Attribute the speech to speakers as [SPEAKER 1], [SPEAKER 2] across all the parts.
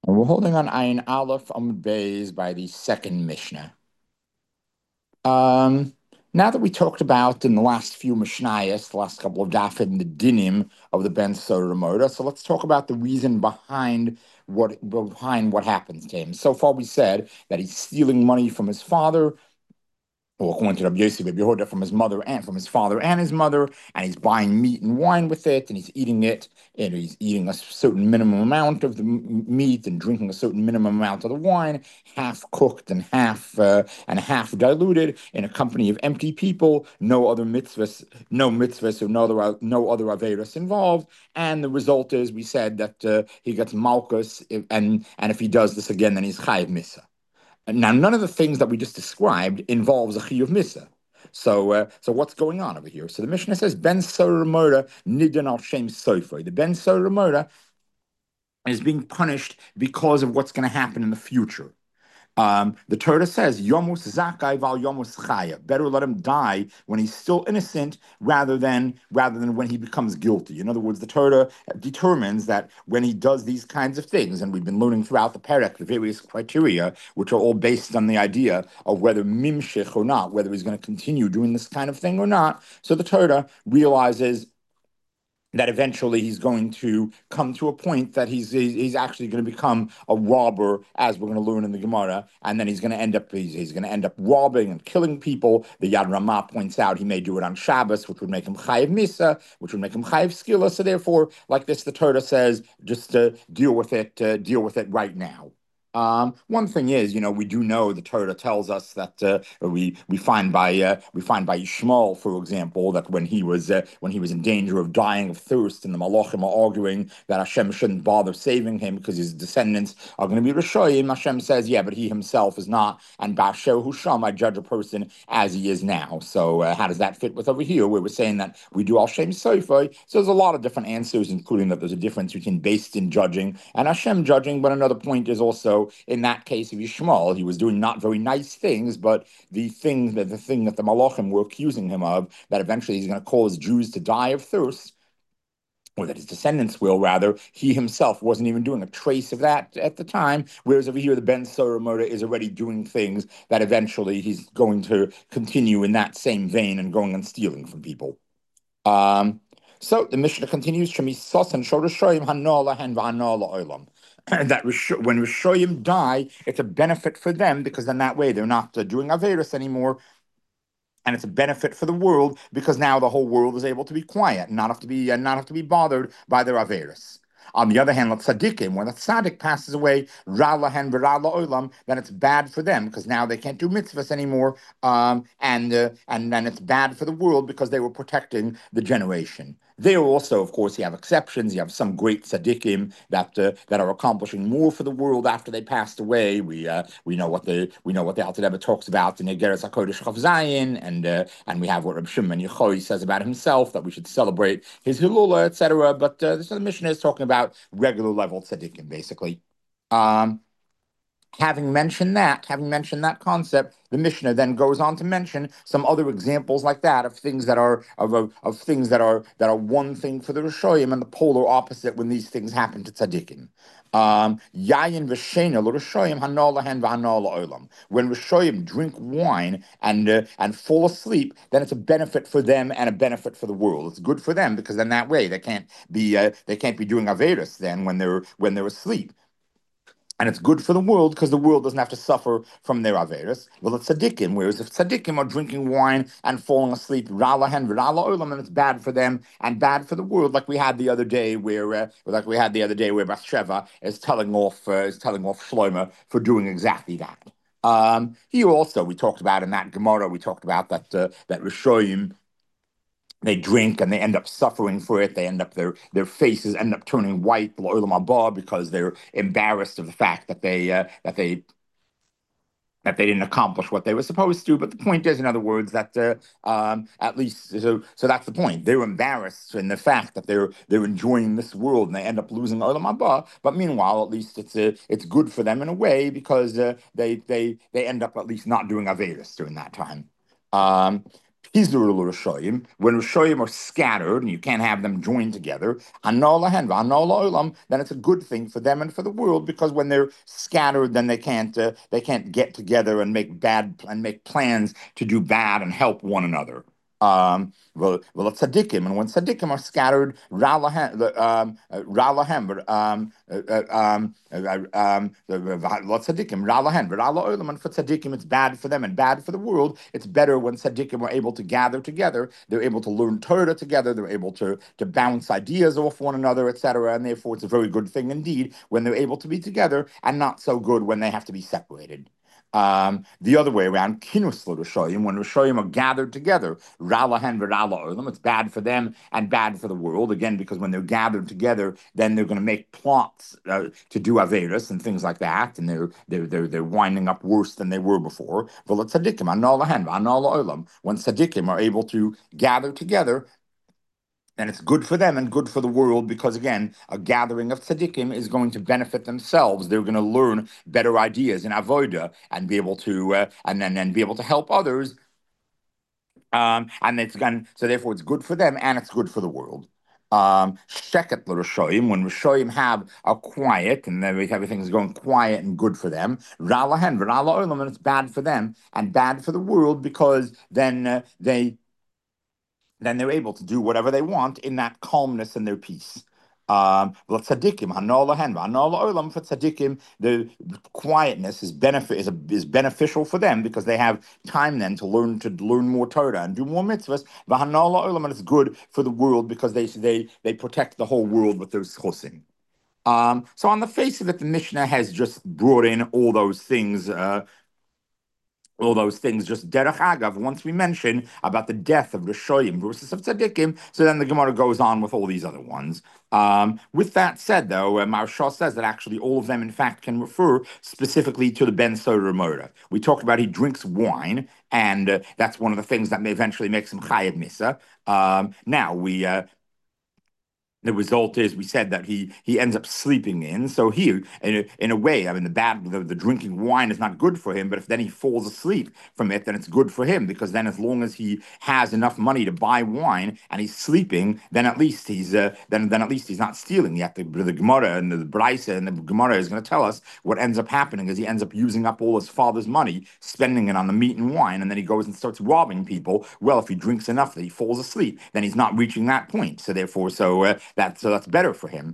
[SPEAKER 1] And we're holding on Ayin Aleph Amud Beis by the second Mishnah. Um, Now that we talked about in the last few Mishnayos, the last couple of dafim, the dinim of the Ben Sora Moda, so let's talk about the reason behind what happens to him. So far, we said that he's stealing money from his father, or according to Rabbi Yossi, Rabbi Yehuda, from his mother and from his father and his mother, and he's buying meat and wine with it, and he's eating it, and he's eating a certain minimum amount of the meat and drinking a certain minimum amount of the wine, half cooked and half diluted, in a company of empty people, no mitzvahs, or no other averos involved, and the result is we said that he gets malchus, and if he does this again, then he's chayiv misa. Now, none of the things that we just described involves a chiyuv misa. So what's going on over here? So the Mishnah says Ben Sora Murda Nidin al Shem Sofer. The Ben Sora Murda is being punished because of what's going to happen in the future. The Torah says, Yomus Zakai val Yomus Chaya. Better let him die when he's still innocent rather than when he becomes guilty. In other words, the Torah determines that when he does these kinds of things, and we've been learning throughout the Perek the various criteria, which are all based on the idea of whether mimshich or not, whether he's going to continue doing this kind of thing or not. So the Torah realizes that eventually he's going to come to a point that he's actually going to become a robber, as we're going to learn in the Gemara, and then he's going to end up robbing and killing people. The Yad Ramah points out he may do it on Shabbos, which would make him chayiv misa, which would make him chayiv skila. So therefore, like this, the Torah says, just deal with it right now. One thing is, we do know the Torah tells us that we find by Yishmael, for example, that when he was in danger of dying of thirst, and the Malachim are arguing that Hashem shouldn't bother saving him because his descendants are going to be Rishoyim. Hashem says, yeah, but he himself is not, and Basher Husham, I judge a person as he is now. So how does that fit with over here, where we're saying that we do Al Shem Sofer? So there's a lot of different answers, including that there's a difference between based in judging and Hashem judging. But another point is also in that case of Yishmael, he was doing not very nice things, but the thing that the Malachim were accusing him of, that eventually he's going to cause Jews to die of thirst, or that his descendants will, rather, he himself wasn't even doing a trace of that at the time. Whereas over here, the Ben Sora Murda is already doing things that eventually he's going to continue in that same vein and going and stealing from people. Um, so the Mishnah continues, Shemisos and Shorashoyim Hanola and Vanola Olam. That when Rishoyim die, it's a benefit for them, because then that way they're not doing Averis anymore. And it's a benefit for the world, because now the whole world is able to be quiet and not have to be bothered by their Averis. On the other hand, let tzaddikim, when a tzaddik passes away, ra lahen v'ra la'olam, then it's bad for them, because now they can't do mitzvahs anymore, and then it's bad for the world because they were protecting the generation. There also, of course, you have exceptions. You have some great tzaddikim that are accomplishing more for the world after they passed away. We know what the Alter Rebbe talks about in Egeres Hakodesh Chav Zayin, and we have what Reb Shimon Yochai says about himself, that we should celebrate his Hilula, etc. But so the Mishnah is talking about regular level tzaddikim, basically. Um, having mentioned that concept, the Mishnah then goes on to mention some other examples like that, of things that are one thing for the Rishoyim and the polar opposite when these things happen to tzaddikim. Yayin v'shena l'Rishoyim hanol lahen v'hanol la'olam. When Rishoyim drink wine and fall asleep, then it's a benefit for them and a benefit for the world. It's good for them, because then that way they can't be doing averus then when they're asleep. And it's good for the world, because the world doesn't have to suffer from their Averis. Well, it's tzaddikim. Whereas if tzaddikim are drinking wine and falling asleep, ralahen v'rala olam, and it's bad for them and bad for the world, like we had the other day, where Bathsheba is telling off Shlomo for doing exactly that. Here also, we talked about in that Gemara, we talked about that Rishoyim, they drink and they end up suffering for it. Their faces end up turning white, because they're embarrassed of the fact that they didn't accomplish what they were supposed to. But the point is, in other words, that at least so that's the point. They're embarrassed in the fact that they're enjoying this world and they end up losing olam haba. But meanwhile, at least it's good for them in a way, because they end up at least not doing averis during that time. Um, When Rishoyim are scattered and you can't have them joined together, then it's a good thing for them and for the world, because when they're scattered, then they can't get together and make plans to do bad and help one another. Tzaddikim, and when tzaddikim are scattered, ralahem, and for tzaddikim it's bad for them and bad for the world. It's better when tzaddikim are able to gather together. They're able to learn Torah together. They're able to bounce ideas off one another, etc. And therefore, it's a very good thing indeed when they're able to be together, and not so good when they have to be separated. The other way around, kinus l'Rishoyim, when Rishoyim are gathered together, ralahen v'rala olam, it's bad for them and bad for the world. Again, because when they're gathered together, then they're going to make plots to do averis and things like that, and they're winding up worse than they were before. V'la tzadikim analahen v'anala olam, when tzadikim are able to gather together, and it's good for them and good for the world, because again, a gathering of tzaddikim is going to benefit themselves. They're going to learn better ideas in avoda and be able to and be able to help others. So therefore it's good for them and it's good for the world. Sheket l'Rishoyim, when Rishoyim have a quiet and everything's going quiet and good for them, Ralahen v'Rala Olam, and it's bad for them and bad for the world, because then they're able to do whatever they want in that calmness and their peace. For tzaddikim, for tzaddikim, the quietness is beneficial for them, because they have time then to learn more Torah and do more mitzvahs. And it's good for the world, because they protect the whole world with their chosim. So on the face of it, the Mishnah has just brought in all those things just derech agav. Once we mention about the death of Rishoyim versus of Tzaddikim, so then the Gemara goes on with all these other ones. With that said, though, Maharsha says that actually all of them, in fact, can refer specifically to the Ben Soda Murder. We talked about he drinks wine, and that's one of the things that may eventually makes him chayav misa. Now the result is, we said that he ends up sleeping in. So here, in a way, I mean, the drinking wine is not good for him. But if then he falls asleep from it, then it's good for him, because then as long as he has enough money to buy wine and he's sleeping, then at least he's not stealing. Yet the Gemara and the Braisa and the Gemara is going to tell us what ends up happening is he ends up using up all his father's money, spending it on the meat and wine, and then he goes and starts robbing people. Well, if he drinks enough that he falls asleep, then he's not reaching that point. So therefore, that's better for him.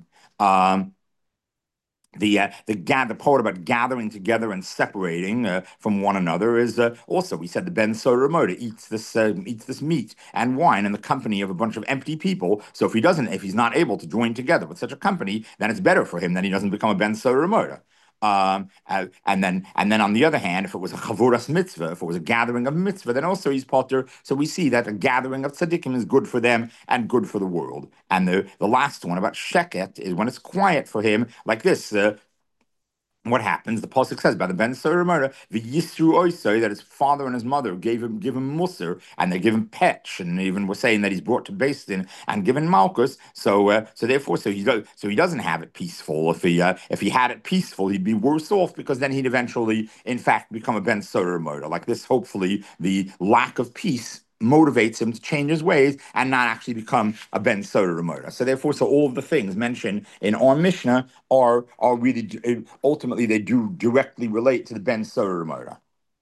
[SPEAKER 1] The part about gathering together and separating from one another is also, we said, the Ben Soda Moda eats this meat and wine in the company of a bunch of empty people. So if he's not able to join together with such a company, then it's better for him. Then he doesn't become a Ben Soda Moda. And then on the other hand, if it was a chavuras mitzvah, if it was a gathering of mitzvah, then also he's potter. So we see that a gathering of tzaddikim is good for them and good for the world. And the last one about sheket is when it's quiet for him, like this. What happens? The pasuk says by the Ben Soda the Yisru Oisai, that his father and his mother give him Musar, and they give him Petch, and even we're saying that he's brought to Beis Din and given Malchus. So therefore, he doesn't have it peaceful. If he had it peaceful, he'd be worse off, because then he'd eventually, in fact, become a Ben Soda like this. Hopefully, the lack of peace motivates him to change his ways and not actually become a Ben Soda Ramota. So therefore, all of the things mentioned in our Mishnah are really, ultimately, they do directly relate to the Ben Soda Ramota.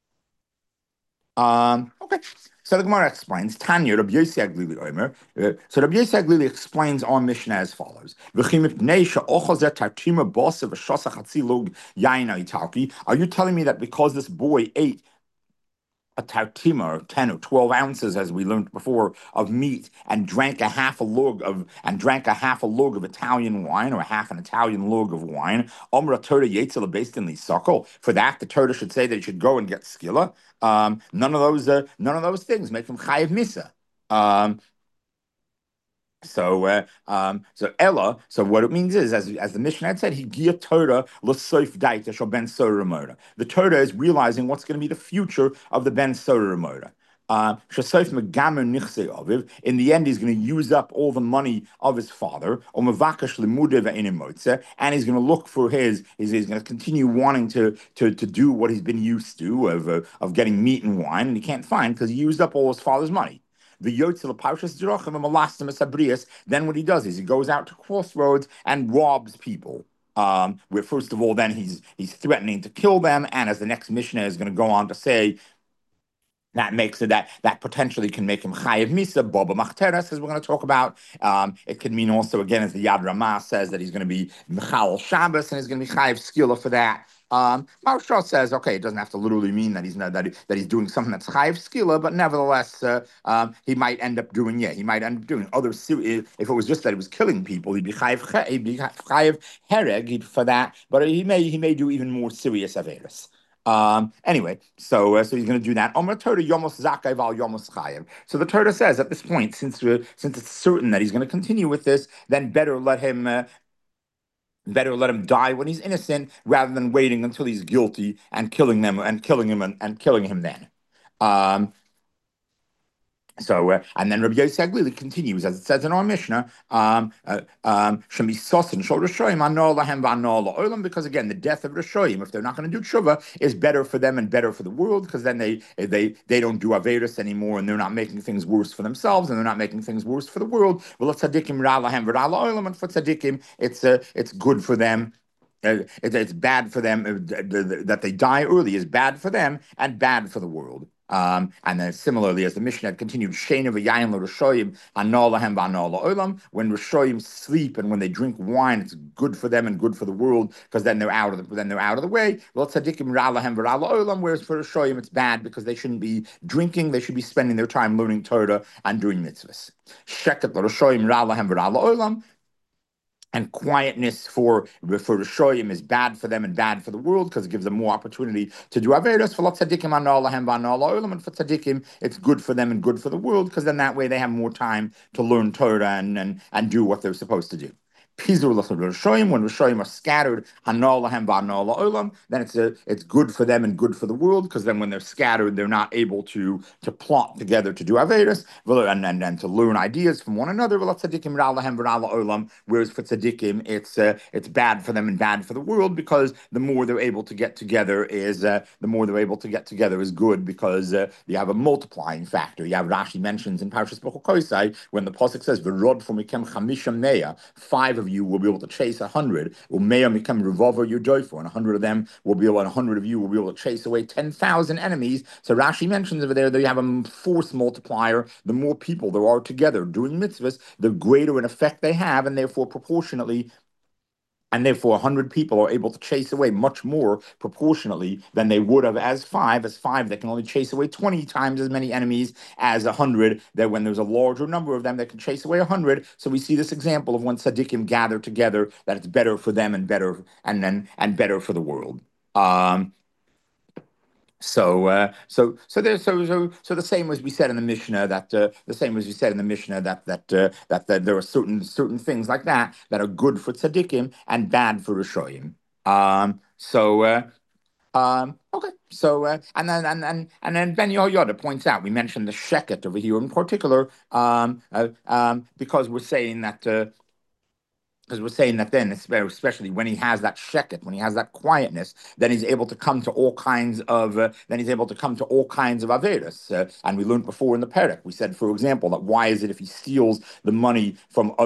[SPEAKER 1] Okay. So the Gemara explains, Tanya, Rabbi Yossi Aglili Omer. So Rabbi Yossi Aglili explains our Mishnah as follows. Are you telling me that because this boy ate a tartima, 10 or 12 ounces, as we learned before, of meat, and drank a half a lug of Italian wine, or a half an Italian lug of wine, Omra Torah Yetzil based in Lisakol? For that, the Torah should say that he should go and get skilla. None of those things make him chayiv misa. Ella. So what it means is, as the Mishnah had said, he gia Torah l'soif daita shel ben Soda Ramota. The Torah is realizing what's going to be the future of the Ben Soda Ramota. In the end, he's going to use up all the money of his father, and he's going to look for he's going to continue wanting to do what he's been used to of getting meat and wine, and he can't find, because he used up all his father's money. the Yotzel Parshas Drachim and Malastim Sabrias, then what he does is he goes out to crossroads and robs people. Where first of all, then he's threatening to kill them, and as the next Mishnah is going to go on to say, that makes it that potentially can make him chayiv misa boba machteres, as we're going to talk about. It can mean also, again, as the Yad Ramah says, that he's going to be mechal Shabbos and he's going to be chayiv skila for that. Marshall says, okay, it doesn't have to literally mean that he's not, that he's doing something that's chayiv skila, but nevertheless, he might end up doing he might end up doing other. If it was just that he was killing people, he'd be chayiv hereg for that, but he may do even more serious averis. Anyway, so he's going to do that. Omer Torah Yomos Zakai Val Yomos Chayev. So the Torah says at this point, since it's certain that he's going to continue with this, then better let him die when he's innocent rather than waiting until he's guilty and killing them and killing him and killing him then. And then Rabbi Yosef Glili continues, as it says in our Mishnah, because again, the death of Rishoyim, if they're not going to do tshuva, is better for them and better for the world, because then they don't do Averis anymore, and they're not making things worse for themselves, and they're not making things worse for the world. Well, tzaddikim ra lahem v'ra la'olam, and for tzaddikim, it's good for them. It's bad for them that they die early is bad for them and bad for the world. And then similarly, as the Mishnah had continued, Shein of Yayin L'Rishoyim Anol Lahem V'Anol La'Olam. When Rishoyim sleep and when they drink wine, it's good for them and good for the world, because then they're out of the way. Well, Tzadikim Ra Lahem V'Ra La'Olam. Whereas for Rishoyim, it's bad because they shouldn't be drinking; they should be spending their time learning Torah and doing mitzvahs. Sheket L'Rishoyim Ra Lahem V'Ra La'Olam. And quietness for Rishoyim is bad for them and bad for the world, because it gives them more opportunity to do Averos. For tzaddikim anolahem v'anola and for tzaddikim, it's good for them and good for the world, because then that way they have more time to learn Torah and do what they're supposed to do. Pizur l'Rishoyim, when Rishoyim are scattered, hanolahem v'anola olam, then it's good for them and good for the world, because then when they're scattered, they're not able to plot together to do Averos and to learn ideas from one another. Whereas for tzaddikim, it's bad for them and bad for the world, because the more they're able to get together is good, because you have a multiplying factor. You have Rashi mentions in Parshas Bechukosai when the pasuk says v'rod for mikem chamisham meya, 5 of you will be able to chase 100. Umeya mikem revolver yodoifor, and 100 of them will be able, and 100 of you will be able to chase away 10,000 enemies. So Rashi mentions over there that you have a force multiplier. The more people there are together doing mitzvahs, the greater an effect they have, and therefore proportionately. And therefore, 100 people are able to chase away much more proportionately than they would have as 5. As 5, they can only chase away 20 times as many enemies as 100. That when there's a larger number of them, they can chase away 100. So we see this example of when tzaddikim gather together, that it's better for them and better for the world. So the same as we said in the Mishnah that there are certain things like that are good for tzaddikim and bad for rishoyim. Okay. And then Ben Yehoyada points out, we mentioned the sheket over here in particular, because we're saying that. Because we're saying that then, especially when he has that sheket, when he has that quietness, then he's able to come to all kinds of averis. And we learned before in the perek, we said, for example, that why is it if he steals the money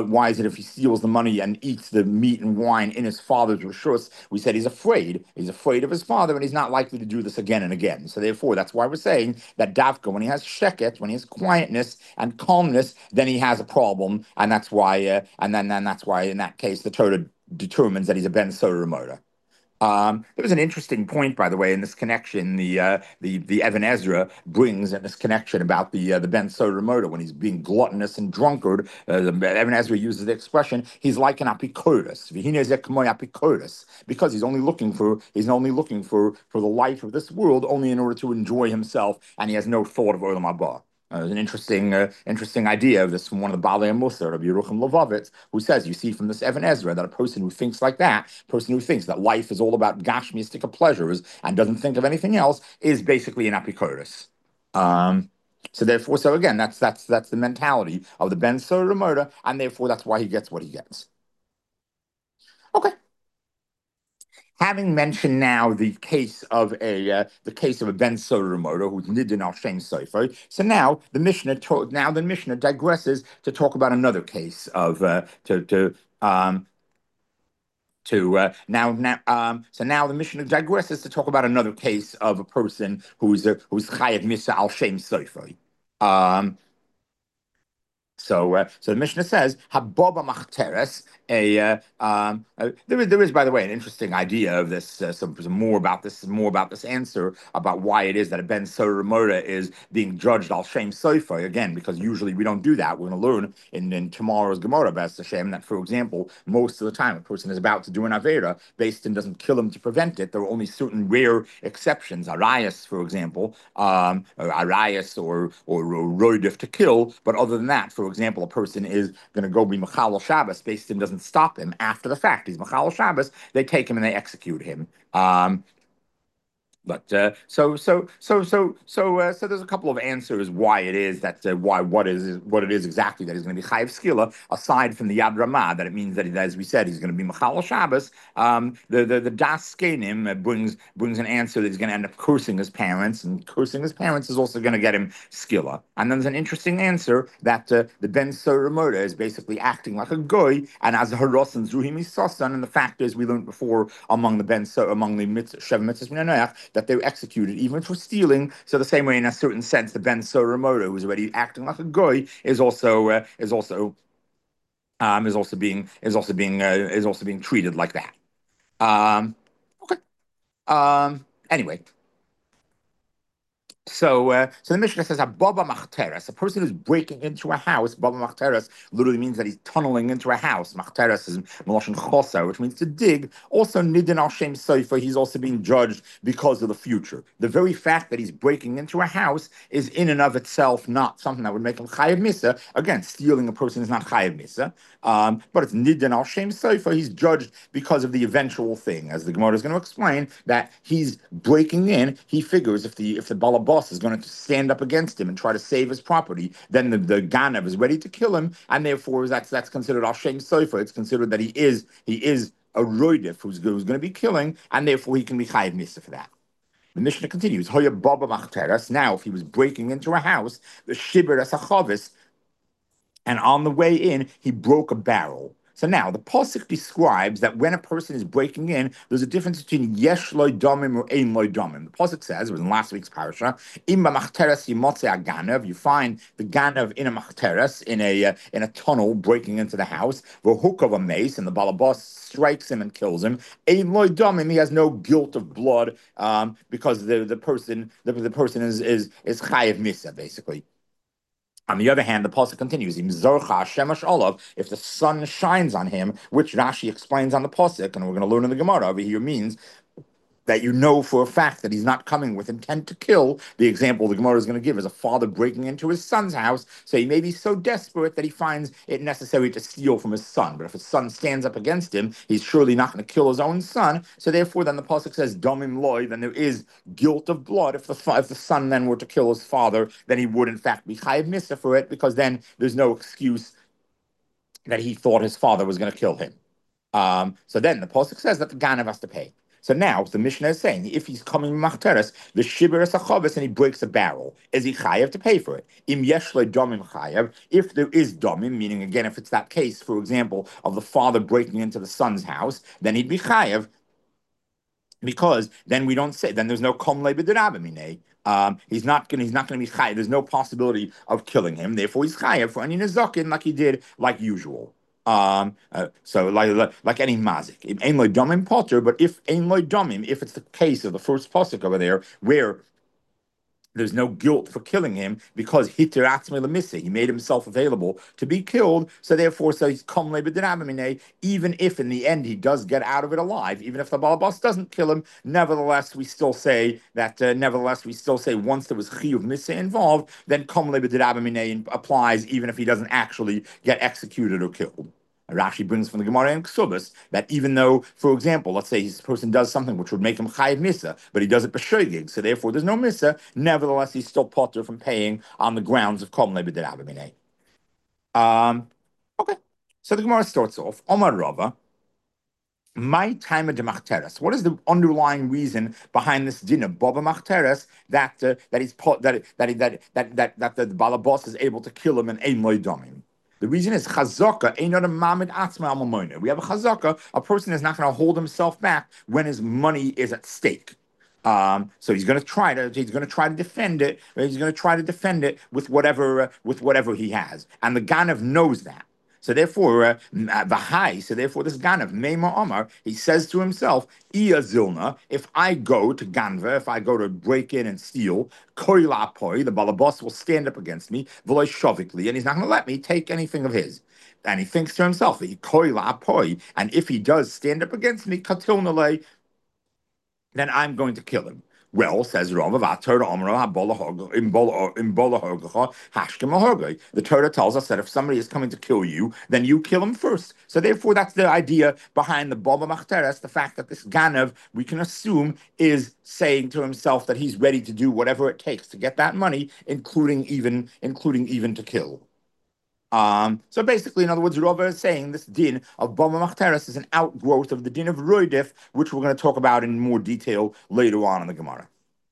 [SPEAKER 1] and eats the meat and wine in his father's rishus? We said he's afraid of his father, and he's not likely to do this again and again. So therefore, that's why we're saying that Davka, when he has sheket, when he has quietness and calmness, then he has a problem, and that's why, that's why in that case, the Torah determines that he's a ben Sora Moda. There was an interesting point, by the way, in this connection. The Evan Ezra brings in this connection about the ben Sora Moda when he's being gluttonous and drunkard. Evan Ezra uses the expression he's like an apikoros, because he's only looking for the life of this world only in order to enjoy himself, and he has no thought of olam haba. There's an interesting idea of this from one of the Balei Musar, Rabbi Yerucham Levovitz, who says, you see from this Evan Ezra that a person who thinks like that, life is all about gashmistic pleasures and doesn't think of anything else, is basically an apikoros. So again, that's the mentality of the Ben Sora Murder, and therefore that's why he gets what he gets. Okay. Having mentioned now the case of a ben Soramoto who's nidin al shem sofer, so now the Mishnah digresses to talk about another case of um so now the Mishnah digresses to talk about another case of a person who's chayav misa al shem sofer. Um, so the Mishnah says hababa machteres. There is, by the way, an interesting idea of this. Some more about this answer about why it is that a ben Soramora is being judged al shem sofer again, because usually we don't do that. We're going to learn in tomorrow's Gemara B'ez Hashem that, for example, most of the time a person is about to do an avera, Beis Din doesn't kill him to prevent it. There are only certain rare exceptions, arayas, for example, or arayas or roidif to kill. But other than that, for example, a person is going to go be Machal Shabbos, Beis Din doesn't stop him after the fact. He's Machal Shabbos, they take him and they execute him. So there's a couple of answers why it is that what it is exactly that he's going to be chayiv skila, aside from the Yad Ramah, that it means that as we said, he's going to be Machal Shabbos. The Das Skenim brings an answer that he's going to end up cursing his parents, and cursing his parents is also going to get him skila. And then there's an interesting answer that the Ben Soramoda is basically acting like a goy, and as a haros and Zuhim Isasan, and the fact is we learned before among the Sheva Mitzvahs Minanoach that they were executed even for stealing. So the same way, in a certain sense, the Ben Soramoda, who's already acting like a goy, is also being treated like that. Okay. Anyway, so the Mishnah says, "Baba machteres," a person who's breaking into a house. Baba machteres literally means that he's tunneling into a house. Machteres is meloshin chosa, which means to dig. Also, nidin al shem sofer, he's also being judged because of the future. The very fact that he's breaking into a house is in and of itself not something that would make him chayav misa. Again, stealing a person is not chayav misa, but it's nidin al shem sofer. He's judged because of the eventual thing, as the Gemara is going to explain. That he's breaking in. He figures if the balabas is going to stand up against him and try to save his property, then the Ganav is ready to kill him, and therefore that's considered al shem sofer. It's considered that he is a roidif who's going to be killing, and therefore he can be chayiv misa for that. The Mishnah continues, Hoya Baba Machteras. Now, if he was breaking into a house, the Shibir as a chavis, and on the way in, he broke a barrel. So now the pasuk describes that when a person is breaking in, there's a difference between yesh loy domim or ein loy domim. The pasuk says, it was in last week's parasha, imba machteres yimotze aganav. You find the ganav in a machteres, in a tunnel breaking into the house. The hook of a mace, and the balabas strikes him and kills him. Ein loy domim. He has no guilt of blood because the person is chayev misa basically. On the other hand, the pasuk continues, if the sun shines on him, which Rashi explains on the pasuk, and we're going to learn in the Gemara over here, means that you know for a fact that he's not coming with intent to kill. The example the Gemara is going to give is a father breaking into his son's house. So he may be so desperate that he finds it necessary to steal from his son. But if his son stands up against him, he's surely not going to kill his own son. So therefore, then the pasuk says, "Domim loy." Then there is guilt of blood. If the son then were to kill his father, then he would in fact be chayiv misa for it, because then there's no excuse that he thought his father was going to kill him. So then the pasuk says that the ganav has to pay. So now the Mishnah is saying, if he's coming machteres, the shibir is a chavis, and he breaks a barrel, is he chayav to pay for it? Im yesh le domim chayav. If there is domim, meaning again, if it's that case, for example, of the father breaking into the son's house, then he'd be chayav, because then we don't say, then there's no kom lebedinabimine. He's not going to be chayav. There's no possibility of killing him. Therefore, he's chayav for any nezakin like he did, like usual. So like any mazik, ein loy domim potter. But if ein loy domim, if it's the case of the first pasuk over there, where there's no guilt for killing him because hitir atzmei lemisa, he made himself available to be killed. So therefore, he's kom lebedinabimine. Even if in the end he does get out of it alive, even if the balabas doesn't kill him, nevertheless we still say that. Once there was chiyuv misa involved, then kom lebedinabimine applies, even if he doesn't actually get executed or killed. Rashi brings from the Gemara in Ksubas that even though, for example, let's say this person does something which would make him chayiv misa, but he does it b'shoigig, so therefore there's no misa. Nevertheless, he's still potter from paying on the grounds of kol nebedinabimine. Okay, so the Gemara starts off Omar Rava. My time of the machteres. What is the underlying reason behind this din of baba machteres that he's put that the balabas is able to kill him and ein loidomim? The reason is chazaka ain't not a mamid atzma al. We have a chazaka. A person is not going to hold himself back when his money is at stake. So he's going to try to defend it. He's going to try to defend it with whatever he has, and the Ganav knows that. So therefore, so therefore, this Ganav, Meima Omar, he says to himself, Iya Zilna, if I go to Ganva, if I go to break in and steal, Koila Poi, the Balabas will stand up against me, Veloy Shovikli, and he's not going to let me take anything of his. And he thinks to himself, Koila Poi, and if he does stand up against me, Katilnale, then I'm going to kill him. Well, says Rav, the Torah tells us that if somebody is coming to kill you, then you kill him first. So therefore, that's the idea behind the Baba Machteres, the fact that this Ganav, we can assume, is saying to himself that he's ready to do whatever it takes to get that money, including even to kill. So basically, in other words, Rava is saying this din of Bama Machteres is an outgrowth of the din of Roidif, which we're going to talk about in more detail later on in the Gemara.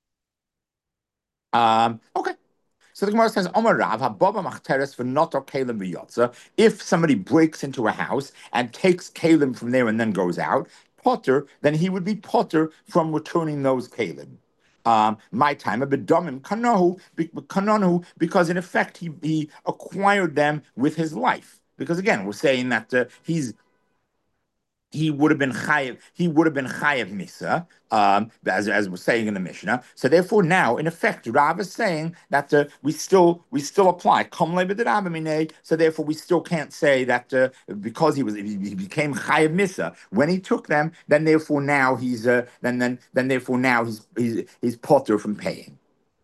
[SPEAKER 1] Okay. So the Gemara says, Omar Rav, Hababa Machteres for Notor Kalim V'yotza. If somebody breaks into a house and takes Kalim from there and then goes out, Potter, then he would be Potter from returning those Kalim. My time a bedomim kanohu, because in effect he acquired them with his life. Because again, we're saying that he would have been chayiv. He would have been chayiv misa, as we're saying in the Mishnah. So therefore, now in effect, Rav is saying that we still apply. So therefore, we still can't say that because he became chayiv misa when he took them. Then therefore now he's he's potter from paying.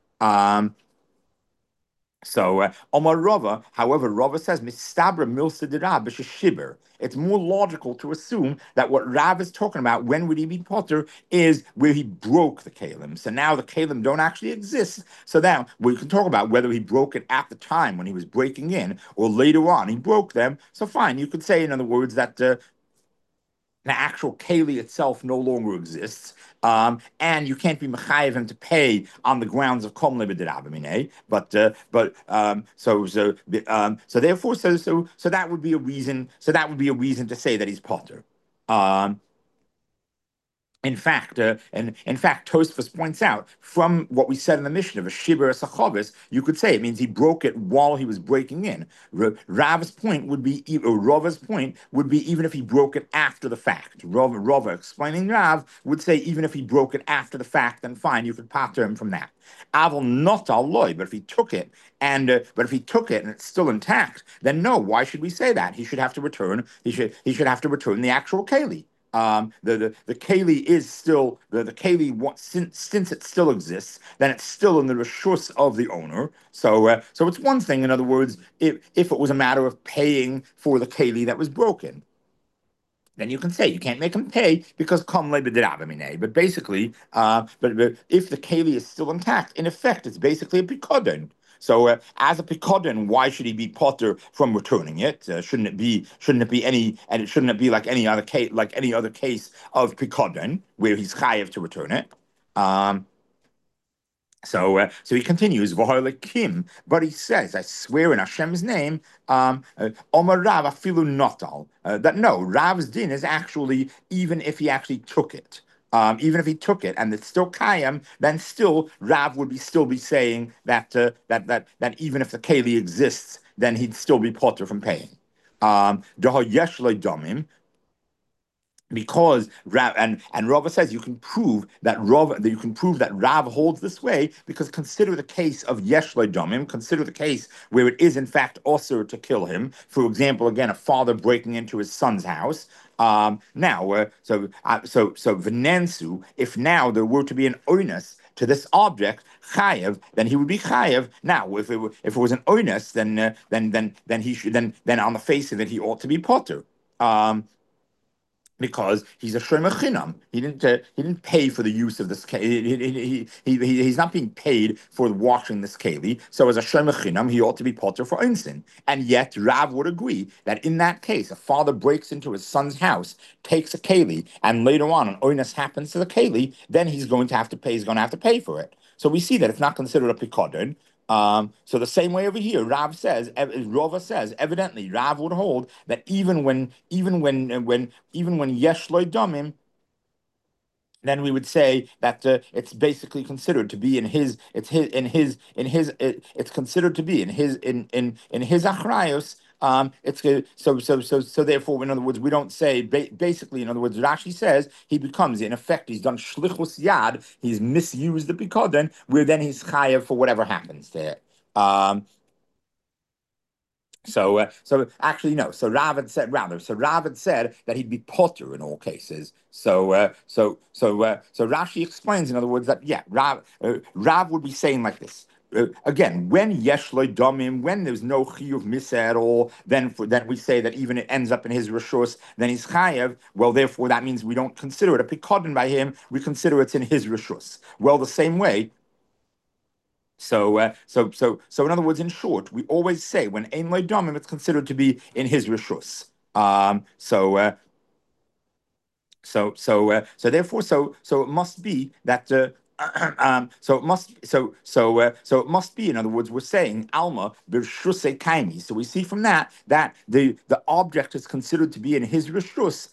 [SPEAKER 1] So Omar Rava, however, Rava says Mistabra Milsa de Rav Shibir. It's more logical to assume that what Rav is talking about when would he be potter is where he broke the kalim. So now the kalim don't actually exist. So now we can talk about whether he broke it at the time when he was breaking in or later on he broke them. So fine, you could say in other words that the actual keli itself no longer exists, and you can't be mechayev him to pay on the grounds of kom lebedin. So therefore, so that would be a reason. So that would be a reason to say that he's potter. In fact, Tosfos points out from what we said in the Mishnah of a shiber sachavis, you could say it means he broke it while he was breaking in. Rav's point would be, or Rava's point would be, even if he broke it after the fact. Rava explaining Rav would say even if he broke it after the fact, then fine, you could pater him from that. Aval not alloy, but if he took it and it's still intact, then no. Why should we say that? He should have to return. He should have to return the actual keli. The keli is still the keli since it still exists, then it's still in the reshus of the owner. So it's one thing. In other words, if it was a matter of paying for the keli that was broken, then you can say you can't make him pay because kom lebedin. But basically, but if the keli is still intact, in effect, it's basically a pikodon. So as a pikodon, why should he be potter from returning it? Shouldn't it be any, and it shouldn't it be like any other case of pikodon where he's chayev to return it? So he continues, Kim, but he says, I swear in Hashem's name, Omar Rav afilu notal, that no, Rav's din is actually even if he actually took it. Even if he took it and it's still kayam, then still Rav would still be saying that that even if the keli exists, then he'd still be potter from paying. Because Rav and Rava says you can prove that Rav holds this way because consider the case of Yesh Domim, consider the case where it is in fact also to kill him. For example, again, a father breaking into his son's house. So Venensu, if now there were to be an onus to this object, chayev, then he would be chayev. Now, if it was an onus, then he should then on the face of it he ought to be potter. because he's a shomer chinam. He didn't pay for the use of this. He's not being paid for washing this keli. So as a shomer chinam, he ought to be potter for einsin. And yet Rav would agree that in that case, a father breaks into his son's house, takes a keli, and later on an oinus happens to the keli, then he's going to have to pay. He's going to have to pay for it. So we see that it's not considered a pikodin. So the same way over here, Rava says, evidently, Rav would hold that even when yesh loy damim, then we would say that it's basically considered to be in his, it's considered to be in his achrayos. So therefore, in other words, we don't say basically. In other words, Rashi says he becomes, in effect, he's done shlichus yad. He's misused the pikoden, where then he's chayav for whatever happens there. Um, so actually no. So Rav had said rather. So Rav had said that he'd be potter in all cases. So Rashi explains, in other words, that yeah, Rav would be saying like this. Again, when yesh loy domim, when there's no chiyuv misa at all, then we say that even it ends up in his rishus, then he's chayav. Well, therefore that means we don't consider it a pikodin by him. We consider it's in his rishus. Well, the same way. So in other words, in short, we always say when ein loy domim, it's considered to be in his rishus. Um, so uh, so therefore, so it must be that. So it must be. In other words, we're saying Alma b'rshusei kaimi. So we see from that that the object is considered to be in his rishus,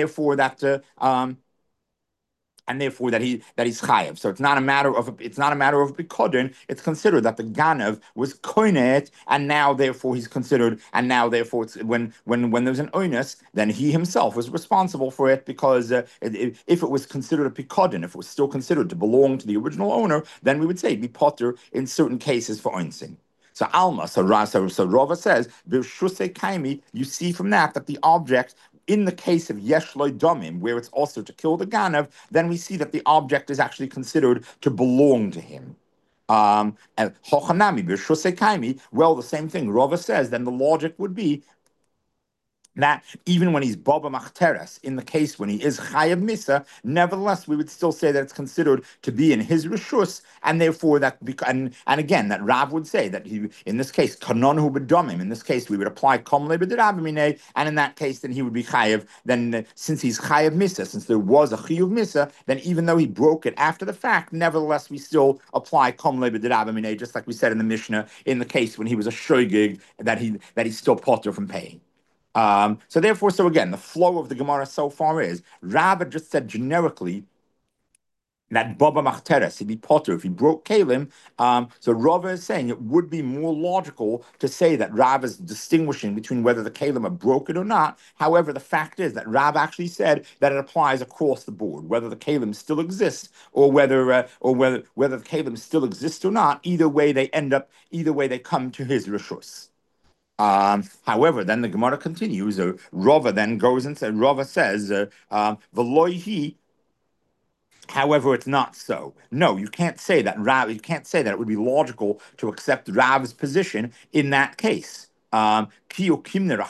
[SPEAKER 1] and therefore that he's chayev. So it's not a matter of bikodin. It's considered that the ganav was koinet, and now therefore he's considered, and now therefore it's when there's an onus, then he himself was responsible for it, because if it was considered a bikodin, if it was still considered to belong to the original owner, then we would say be potter in certain cases for oinsing. So Alma, so Rava says, B'shusei kaimi, you see from that the object, in the case of yesh loy domim, where it's also to kill the ganav, then we see that the object is actually considered to belong to him. And Hochanami, B'shusei kaimi, well, the same thing. Rava says, then the logic would be that even when he's Baba Machteres, in the case when he is Chayav Misa, nevertheless, we would still say that it's considered to be in his Rishus, and therefore and again, that Rav would say that he, in this case, Kanon hu b'domim, in this case, we would apply Komle b'derabimine, and in that case, then he would be Chayav, then since he's Chayav Misa, since there was a Chiyuv Misa, then even though he broke it after the fact, nevertheless, we still apply Komle b'derabimine, just like we said in the Mishnah, in the case when he was a Shoigig, that he's still potter from paying. So again, the flow of the Gemara so far is Rav just said generically that Baba Machteres, he'd be potter if he broke Kalim. So Rava is saying it would be more logical to say that Rav is distinguishing between whether the Kalim are broken or not. However, the fact is that Rav actually said that it applies across the board, whether the Kalim still exists or whether the Kalim still exists or not. Either way they come to his rishus. However, then the Gemara continues. Rava then goes and says, Rava says, "Veloihi." However, it's not so. No, you can't say that Rav. You can't say that it would be logical to accept Rav's position in that case. You know, when the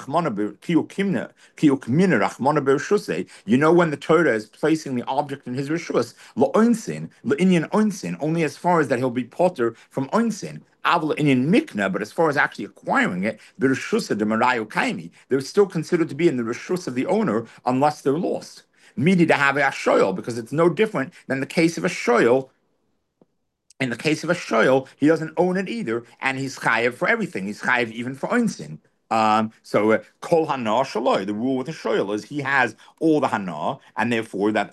[SPEAKER 1] Torah is placing the object in his rishus, la'oinsin, only as far as that he'll be potter from oinsin. Avla inyan mikna, but as far as actually acquiring it, the rishusa de marayu kaimi, they're still considered to be in the rishus of the owner unless they're lost. Midi to have a shoyl, because it's no different than the case of a shoyl. In the case of a shoyl, he doesn't own it either, and he's chayiv for everything. He's chayiv even for oinsin. Kol hana shaloy. The rule with a shoyl is he has all the hana, and therefore that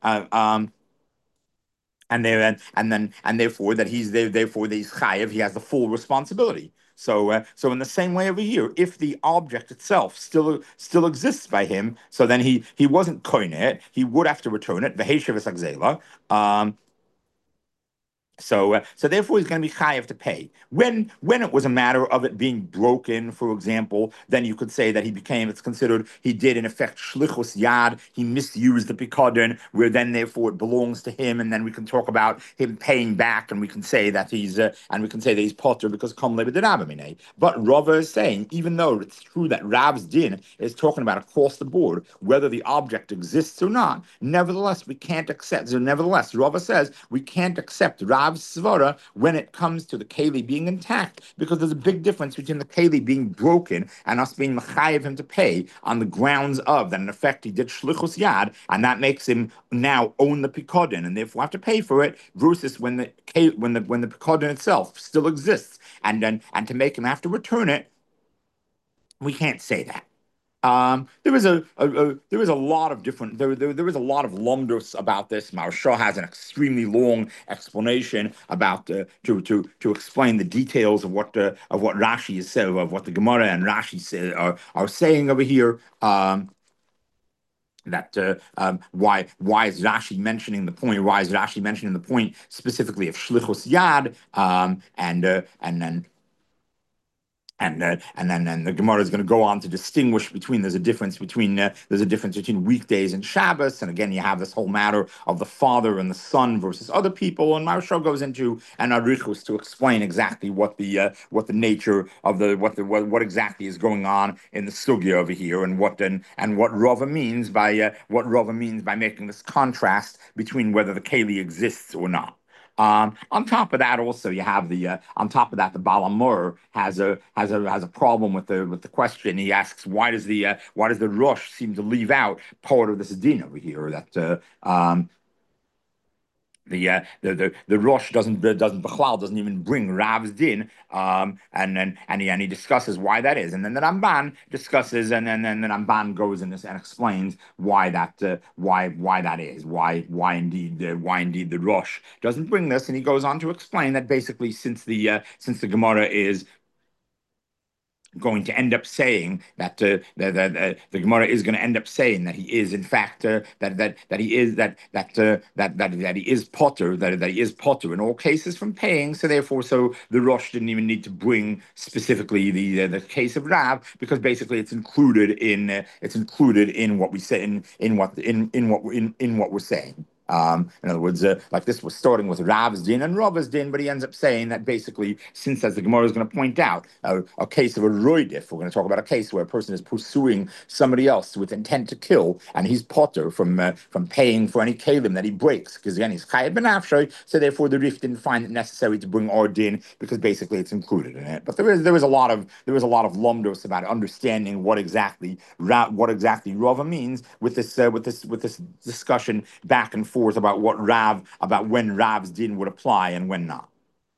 [SPEAKER 1] and therefore that he's there, therefore that he's chayiv, he has the full responsibility. So in the same way over here, if the object itself still exists by him, so then he wasn't koine it, he would have to return it. V'heishav es agzela. So therefore, he's going to be chayav to pay. When it was a matter of it being broken, for example, then you could say that he became. It's considered he did in effect shlichus yad. He misused the pikadon, where then therefore it belongs to him, and then we can talk about him paying back, and we can say that he's potter because kom lebedinabamine. But Rava is saying, even though it's true that Rav's din is talking about across the board, whether the object exists or not, nevertheless we can't accept. So nevertheless, Rava says we can't accept Rav's svara when it comes to the keli being intact, because there's a big difference between the keli being broken and us being mechayev him to pay on the grounds of that in effect he did shlichus yad, and that makes him now own the pikodin and therefore have to pay for it, versus when the pikodin itself still exists, and to make him have to return it, we can't say that. There was a lot of different there was a lot of lumdus about this. Maharsha has an extremely long explanation about to explain the details of what Rashi is saying, of what the Gemara and Rashi are saying over here. Why is Rashi mentioning the point? Why is Rashi mentioning the point specifically of shlichus yad? And then the Gemara is going to go on to distinguish between there's a difference between weekdays and Shabbos, and again you have this whole matter of the father and the son versus other people, and Maharsha goes into an arichus to explain exactly what the nature of what exactly is going on in the sugya over here, and what Rava means by making this contrast between whether the keli exists or not. On top of that, also you have the Baal Amur has a problem with the question. He asks, why does the Rosh seem to leave out part of this din over here, that the Rosh doesn't even bring Rav's din, and he discusses why that is, and then the Ramban discusses, and then the Ramban goes in this and explains why that is, why indeed the Rosh doesn't bring this, and he goes on to explain that basically since the Gemara is going to end up saying the Gemara is going to end up saying that he is in fact that he is potter, that he is potter in all cases from paying. So therefore, the Rosh didn't even need to bring specifically the case of Rav, because basically it's included in what we say in what we're saying. In other words, like this was starting with Rav's din and Rava's din, but he ends up saying that basically, since, as the Gemara is going to point out, a case of a roidif, we're going to talk about a case where a person is pursuing somebody else with intent to kill, and he's potter from paying for any kalim that he breaks, because again he's chayav benafshay, so therefore the Rif didn't find it necessary to bring our din, because basically it's included in it. But there was a lot of lumdos about understanding what exactly Rava means with this discussion back and forth about when Rav's din would apply and when not.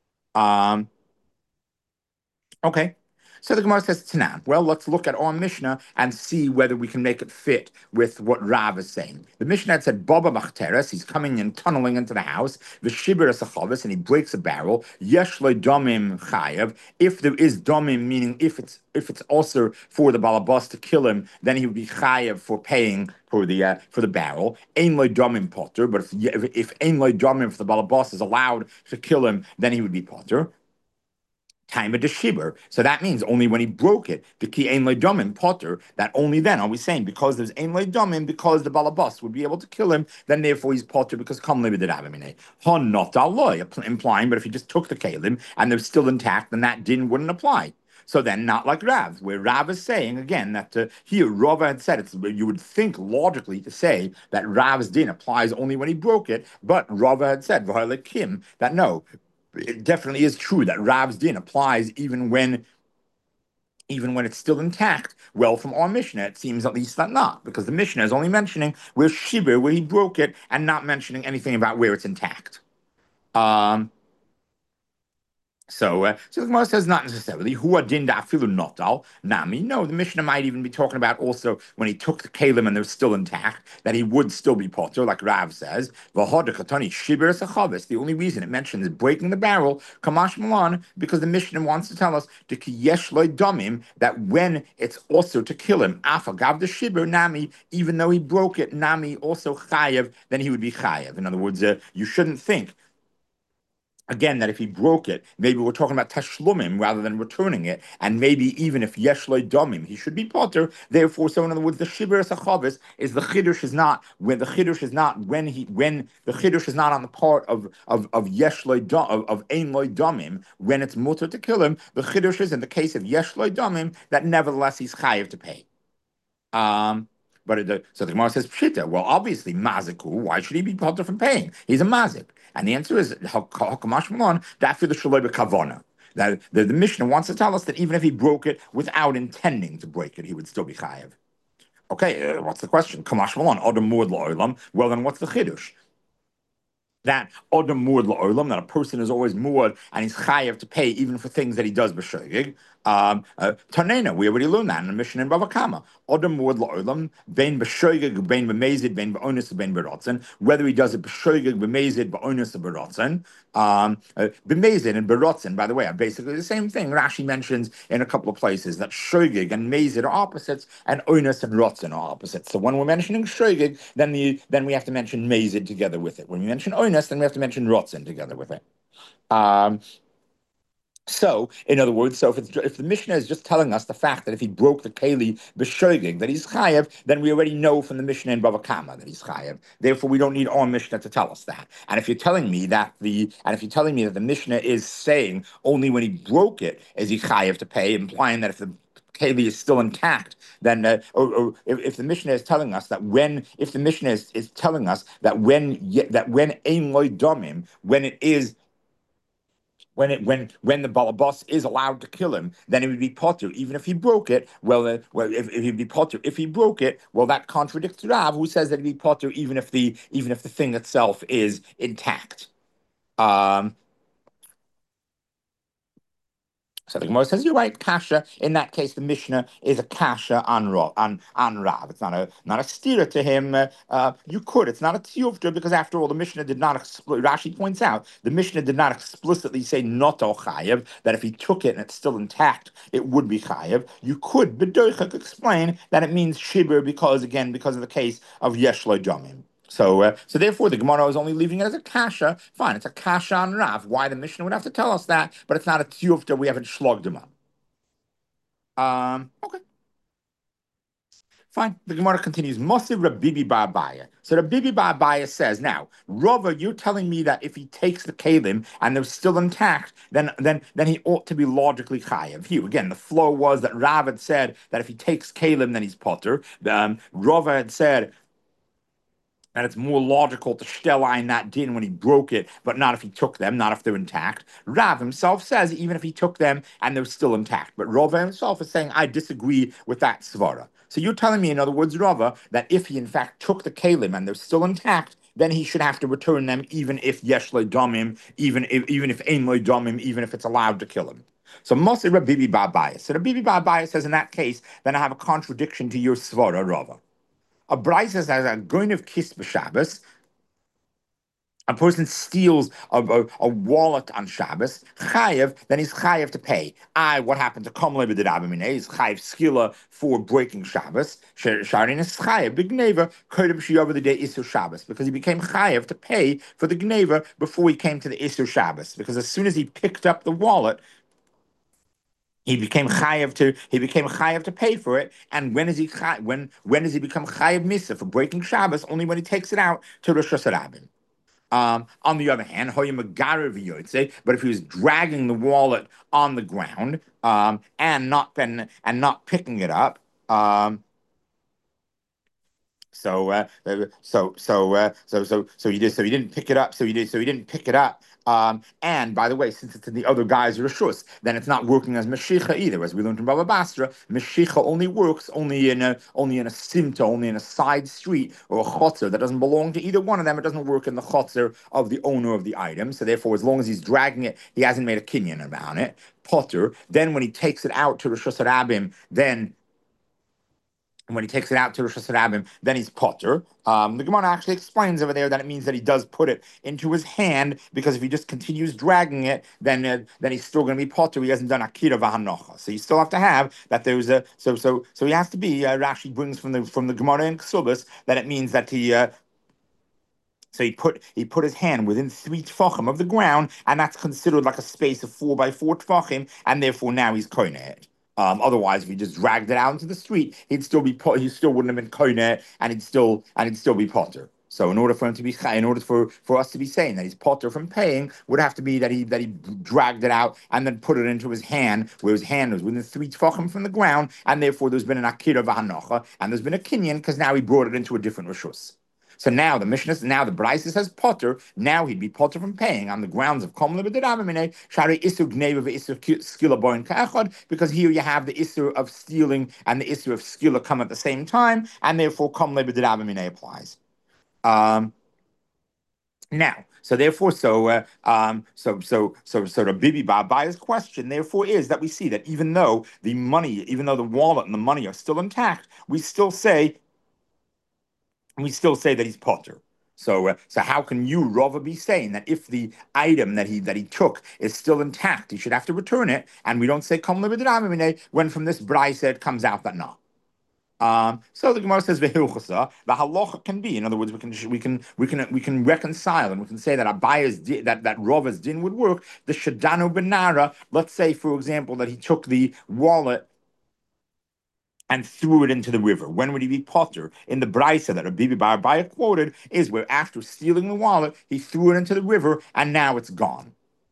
[SPEAKER 1] Okay. So the Gemara says Tanan. Well, let's look at our Mishnah and see whether we can make it fit with what Rav is saying. The Mishnah had said Baba Machteres, he's coming in, tunneling into the house, V'shibir Sachavis, and he breaks a barrel. Yesh le domim chayav. If there is domim, meaning if it's also for the balabas to kill him, then he would be chayav for paying for the barrel. Ein le domim potter, but if ein le domim, if the balabas is allowed to kill him, then he would be potter. Time of the shiber. So that means only when he broke it, the ki ein ledomim potter, that only then are we saying, because there's ein ledomim, because the balabas would be able to kill him, then therefore he's potter because kam lebedinabamine. Hon not alloy, implying, but if he just took the kalim and they're still intact, then that din wouldn't apply. So then, not like Rav, where Rav is saying again that here Rava had said you would think logically to say that Rav's din applies only when he broke it, but Rava had said Kim that no, it definitely is true that Rav's din applies even when it's still intact. Well, from our Mishnah, it seems at least that not, because the Mishnah is only mentioning where Shibir, where he broke it, and not mentioning anything about where it's intact. So the Gemara says not necessarily. Who adinda afilu notal nami. No, the Mishnah might even be talking about also when he took the kalim and they're still intact, that he would still be potter, like Rav says. V'hodakatani shibir sachavis. The only reason it mentions breaking the barrel, kamash malan, because the Mishnah wants to tell us to kiyesh loy damim, that when it's also to kill him, afagav the shibir nami, even though he broke it, nami also chayev, then he would be chayev. In other words, you shouldn't think again, that if he broke it, maybe we're talking about tashlumim rather than returning it, and maybe even if yeshloi domim, he should be potter. Therefore, so in other words, the shibur sachavis is the chiddush is not when the chiddush is not when the chiddush is not on the part of yeshloi of ein loy domim when it's mutter to kill him. The chiddush is in the case of yeshloi domim that nevertheless he's chayiv to pay. So the Gemara says pshita. Well, obviously maziku. Why should he be potter from paying? He's a mazik, and the answer is hakamash malon that for the shaloi kavana. That the Mishnah wants to tell us that even if he broke it without intending to break it, he would still be chayev. Okay, what's the question? Kamash malon adam muad la'olam. Well, then what's the chiddush? That Odom Muad La'olam, that a person is always Muad and he's chayav to pay even for things that he does b'shogeg. Tanena, we already learned that in the mission in Bava Kama. Odom Muad La'olam, bein b'shogeg, bein b'mezid, bein b'onus, bein b'rotzen. Whether he does it b'shogeg, b'mezid, b'onus, or b'rotzen. B'mezid and b'rotzen, by the way, are basically the same thing. Rashi mentions in a couple of places that shogeg and mezid are opposites and onus and rotzen are opposites. So when we're mentioning shogeg, then we have to mention mezid together with it. When we mention onus, then we have to mention rotzen together with it. So, in other words, if the Mishnah is just telling us the fact that if he broke the keli b'shogeg that he's chayev, then we already know from the Mishnah in Bava Kama that he's chayev. Therefore, we don't need our Mishnah to tell us that. And if you're telling me that the Mishnah is saying only when he broke it is he chayev to pay, implying that if the keli is still intact, then or if the Mishnah is telling us that if the Mishnah is telling us that when ein loy domim, when it is when the balabas is allowed to kill him, then he would be potter even if he broke it. If he'd be potter if he broke it, well, that contradicts Rav, who says that he'd be potter even if the thing itself is intact. So the Gemara says, you're right, kasha. In that case, the Mishnah is a kasha on Rav. It's not a stira to him. You could. It's not a tiyuvta because, after all, the Mishnah did not. Rashi points out the Mishnah did not explicitly say noto chayev, that if he took it and it's still intact, it would be chayev. You could b'doichak explain that it means shibur because of the case of yeshlo domim. So therefore, the Gemara is only leaving it as a kasha. Fine, it's a kasha on Rav. Why the Mishnah would have to tell us that, but it's not a tiyufta. We haven't shlogged him up. Okay. Fine. The Gemara continues. Mosir Rabibi Ba'abaya. So Rabibi Ba'abaya says, now, Rava, you're telling me that if he takes the kalim and they're still intact, then he ought to be logically chayav. Here again, the flow was that Rav had said that if he takes kalim, then he's potter. Rava had said that it's more logical to Stelline that din when he broke it, but not if he took them, not if they're intact. Rav himself says even if he took them and they're still intact. But Rava himself is saying, I disagree with that svara. So you're telling me, in other words, Rava, that if he in fact took the kalim and they're still intact, then he should have to return them even if yesh lo domim, even if ein lo domim, even if it's allowed to kill him. So Moshe Rabibi Ba'abaya. So Rabibi Ba'abaya says in that case, then I have a contradiction to your svara, Rava. A brisa says a goin of kiss b'Shabbos. A person steals a wallet on Shabbos, chayev, then he's chayev to pay. What happened to Kamle b'Dirabamineh? He's chayev skila for breaking Shabbos. Sharin is chayev b'Gneva kodem sheyover the day Isur Shabbos, because he became chayev to pay for the Gneva before he came to the Isur Shabbos. Because as soon as he picked up the wallet, he became chayav to pay for it. And when does he become chayav misa for breaking Shabbos? Only when he takes it out to Rosh Hashanah. On the other hand, but if he was dragging the wallet on the ground and not picking it up, so he didn't pick it up. So he didn't pick it up. And by the way, since it's in the other guy's reshus, then it's not working as Meshicha either. As we learned from Baba Basra, Meshicha only works only in a simta, only in a side street or a chotzer that doesn't belong to either one of them. It doesn't work in the chotzer of the owner of the item. So therefore, as long as he's dragging it, he hasn't made a kinyan about it. Potter. Then when he takes it out to Rosh Hashanah, then he's potter. The Gemara actually explains over there that it means that he does put it into his hand, because if he just continues dragging it, then he's still going to be potter. He hasn't done akira v'hanocha, so you still have to have that. There's a so he has to be. Rashi brings from the Gemara in Ksubas that it means that he So he put his hand within 3 tefachim of the ground, and that's considered like a space of 4 by 4 tefachim, and therefore now he's koineh. Otherwise, if he just dragged it out into the street, he still wouldn't have been koineh, and he'd still be potter. So in order for him to be, in order for us to be saying that he's potter from paying, would have to be that he dragged it out and then put it into his hand, where his hand was within 3 tefachim from the ground, and therefore there's been an akira v'hanocha, and there's been a kinyan because now he brought it into a different rishus. So now the Mishnah, now the Brisa says potter. Now he'd be potter from paying on the grounds of kom lebedramine shari isur gneva ve'isur skila boin ka'echad, because here you have the isur of stealing and the isur of skila come at the same time, and therefore kom lebedramine applies. Now, so therefore, so the Bibi Baba's question, therefore, is that we see that even though the money, even though the wallet and the money are still intact, we still say that he's potter. So how can you, Rava, be saying that if the item that he took is still intact, he should have to return it, and we don't say kom lebedramine when from this brayse it comes out that no. So the Gemara says v'hilchasa, the halacha can be. In other words, we can reconcile, and we can say that Abaya's din, that Rava's din would work. The shadanu benara. Let's say, for example, that he took the wallet and threw it into the river. When would he be potter? In the brisa that Rabbi Bar Abaya quoted is where after stealing the wallet, he threw it into the river and now it's gone.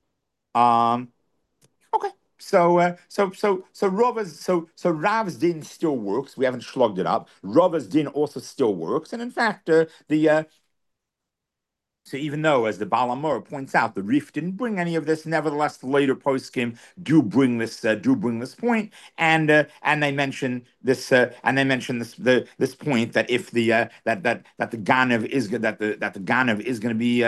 [SPEAKER 1] Okay. So Rav's din still works. We haven't slugged it up. Rava's din also still works, and in fact, so even though, as the Balamor points out, the Rif didn't bring any of this, nevertheless, the later poskim do bring this point, and they mention this point that if the that the Ganav is going to be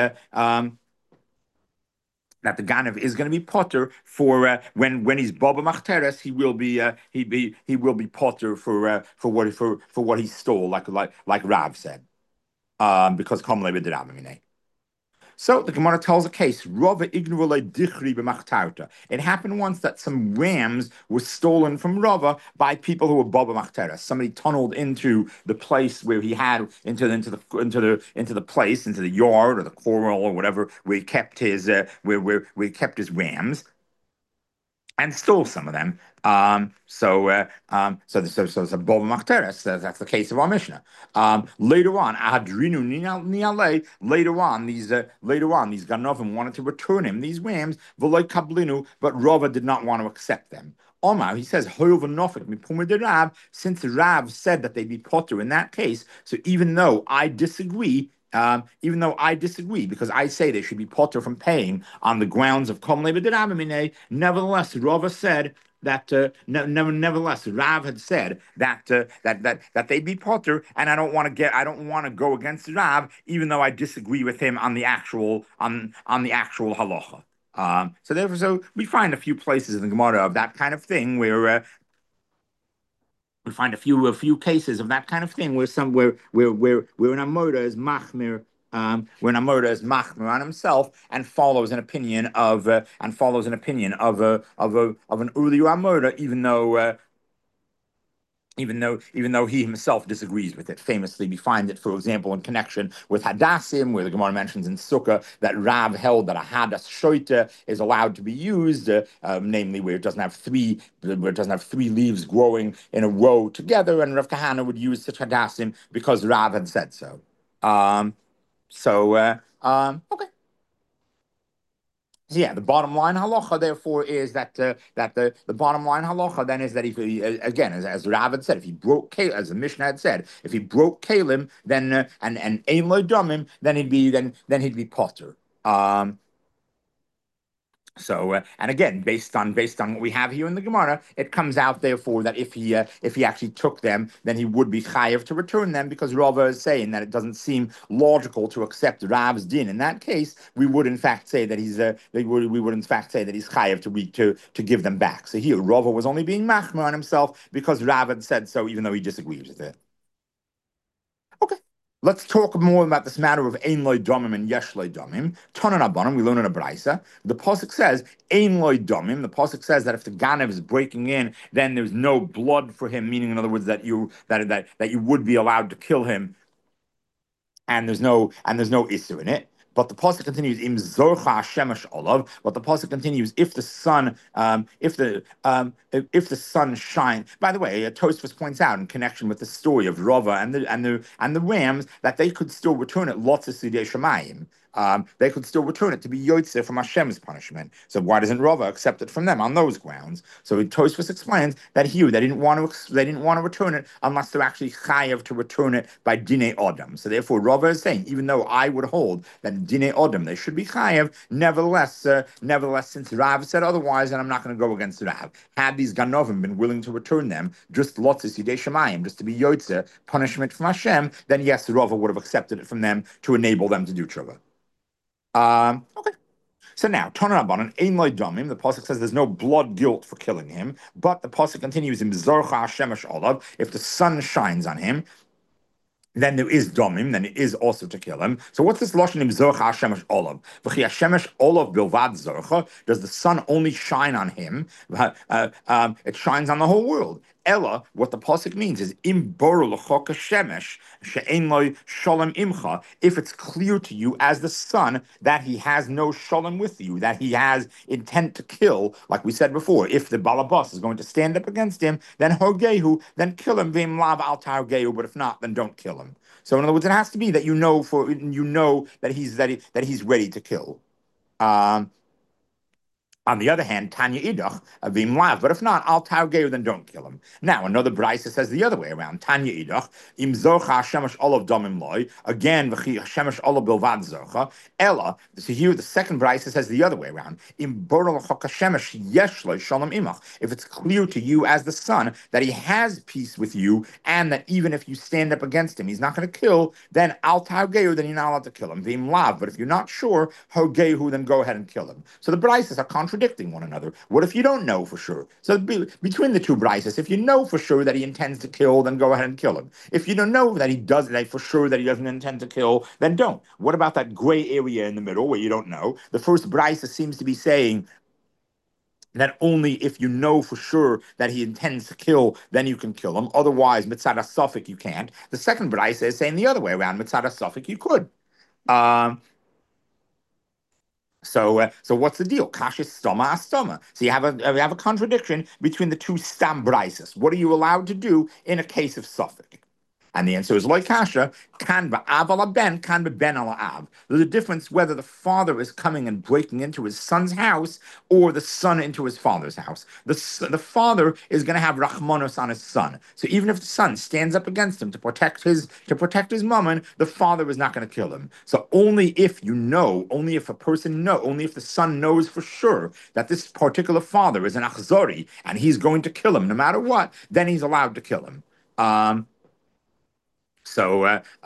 [SPEAKER 1] that the Ganav is going to be potter for when he's Baba Machteres, he will be potter for what he stole, like Rav said, because Komle b'Dirabimine. So the Gemara tells a case. It happened once that some rams were stolen from Rava by people who were Baba Machteres. Somebody tunneled into the place where he had into the place, into the yard or the corral or whatever where he kept his where he kept his rams, and stole some of them. So it's a Boba Machteres. That's the case of our Mishnah. Later on, Adrinu Niale. These Ganovim wanted to return him these rams, V'loy Kablinu, but Rava did not want to accept them. Omar, he says, since Rav said that they be potter in that case, so even though I disagree, because I say they should be potter from paying on the grounds of kom lebedramine, nevertheless, Rava said that nevertheless, Rav had said that they be potter, and I don't want to go against Rav, even though I disagree with him on the actual halacha. So we find a few places in the Gemara of that kind of thing where we find a few cases of that kind of thing where an Amoda is machmir. When a murder is machmir on himself and follows an opinion of an Uli Amora, even though he himself disagrees with it. Famously, we find it, for example, in connection with Hadassim, where the Gemara mentions in Sukkah that Rav held that a Hadas Shoita is allowed to be used, namely where it doesn't have three leaves growing in a row together, and Rav Kahana would use such Hadassim because Rav had said so. Okay. So yeah, the bottom line halacha therefore is that the bottom line halacha then is that if he, again, as Rav had said, if he broke as the Mishnah had said, if he broke kalim, then and ein lo damim, then he'd be potter. And again, based on what we have here in the Gemara, it comes out therefore that if he actually took them, then he would be chayav to return them, because Rava is saying that it doesn't seem logical to accept Rav's din. In that case, we would in fact say that he's chayav to give them back. So here, Rava was only being machmer on himself because Rav had said so, even though he disagrees with it. Okay. Let's talk more about this matter of ein loy domim and yesh loy domim. Tanan abanim, we learn in a brisa. The pasuk says ein loy domim. The pasuk says that if the ganav is breaking in, then there's no blood for him. Meaning, in other words, that you would be allowed to kill him and there's no issue in it. But the pasuk continues, "Im zorcha shemesh olav." But the pasuk continues, if the sun, if the sun shines. By the way, Tosfos points out in connection with the story of Rava and the rams that they could still return it lots of sidei shemayim. They could still return it to be yotzeh from Hashem's punishment. So why doesn't Rava accept it from them on those grounds? So Tosfos explains that here they didn't want to return it unless they're actually chayav to return it by dinei odom. So therefore, Rava is saying, even though I would hold that dinei odom they should be chayav, nevertheless, since Rav said otherwise, and I'm not going to go against Rav. Had these ganovim been willing to return them, just lotzis yidei shemayim, just to be yotzeh, punishment from Hashem, then yes, Rava would have accepted it from them to enable them to do tshuva. Okay. So now, Tana Rabbanan, Ein Loi Damim, the pasuk says there's no blood guilt for killing him, but the pasuk continues in Zorcha Hashemesh Olav, if the sun shines on him, then there is domim, then it is also to kill him. So what's this lashon im zorcha hashemesh olav? V'chi hashemesh olav bilvad zorcha. Does the sun only shine on him? It shines on the whole world. Ella, what the pasuk means is im boru l'chok hashemesh she'ein loy shalom imcha. If it's clear to you as the sun that he has no shalom with you, that he has intent to kill, like we said before, if the balabas is going to stand up against him, then hogehu, then kill him. V'im lav al targehu. But if not, then don't kill him. So in other words, it has to be that you know that he's ready to kill. Um, on the other hand, Tanya Idach, Avim Lav. But if not, Al Targeu, then don't kill him. Now, another Brisa says the other way around. Tanya Idach, Im Zorcha Shemesh Olav Domim Loi. Again, Shemesh Olav Bilvad Zorcha. Ella. So here, the second Brisa says the other way around. Im Borol Shemesh Yesh Loi Shalom Imach. If it's clear to you as the sun that he has peace with you, and that even if you stand up against him, he's not going to kill, then Al Targeu, then you're not allowed to kill him. Vim Lav. But if you're not sure, Hogehu, then go ahead and kill him. So the Brisas are contradictory. One another. What if you don't know for sure? So between the two Brises, if you know for sure that he intends to kill, then go ahead and kill him. If you don't know that he does, that for sure that he doesn't intend to kill, then don't. What about that gray area in the middle where you don't know? The first Brisa seems to be saying that only if you know for sure that he intends to kill, then you can kill him. Otherwise, mitzad safek, you can't. The second Brisa is saying the other way around. Mitzad safek, you could. So what's the deal? Kashis stoma astoma. So you have a contradiction between the two stam brises. What are you allowed to do in a case of suffix? And the answer is like kasha, kan ba'av ala ben, kan ben ala av. There's a difference whether the father is coming and breaking into his son's house or the son into his father's house. The father is going to have rachmanos on his son. So even if the son stands up against him to protect his mammon, the father is not going to kill him. So only if only if the son knows for sure that this particular father is an achzori and he's going to kill him no matter what, then he's allowed to kill him. So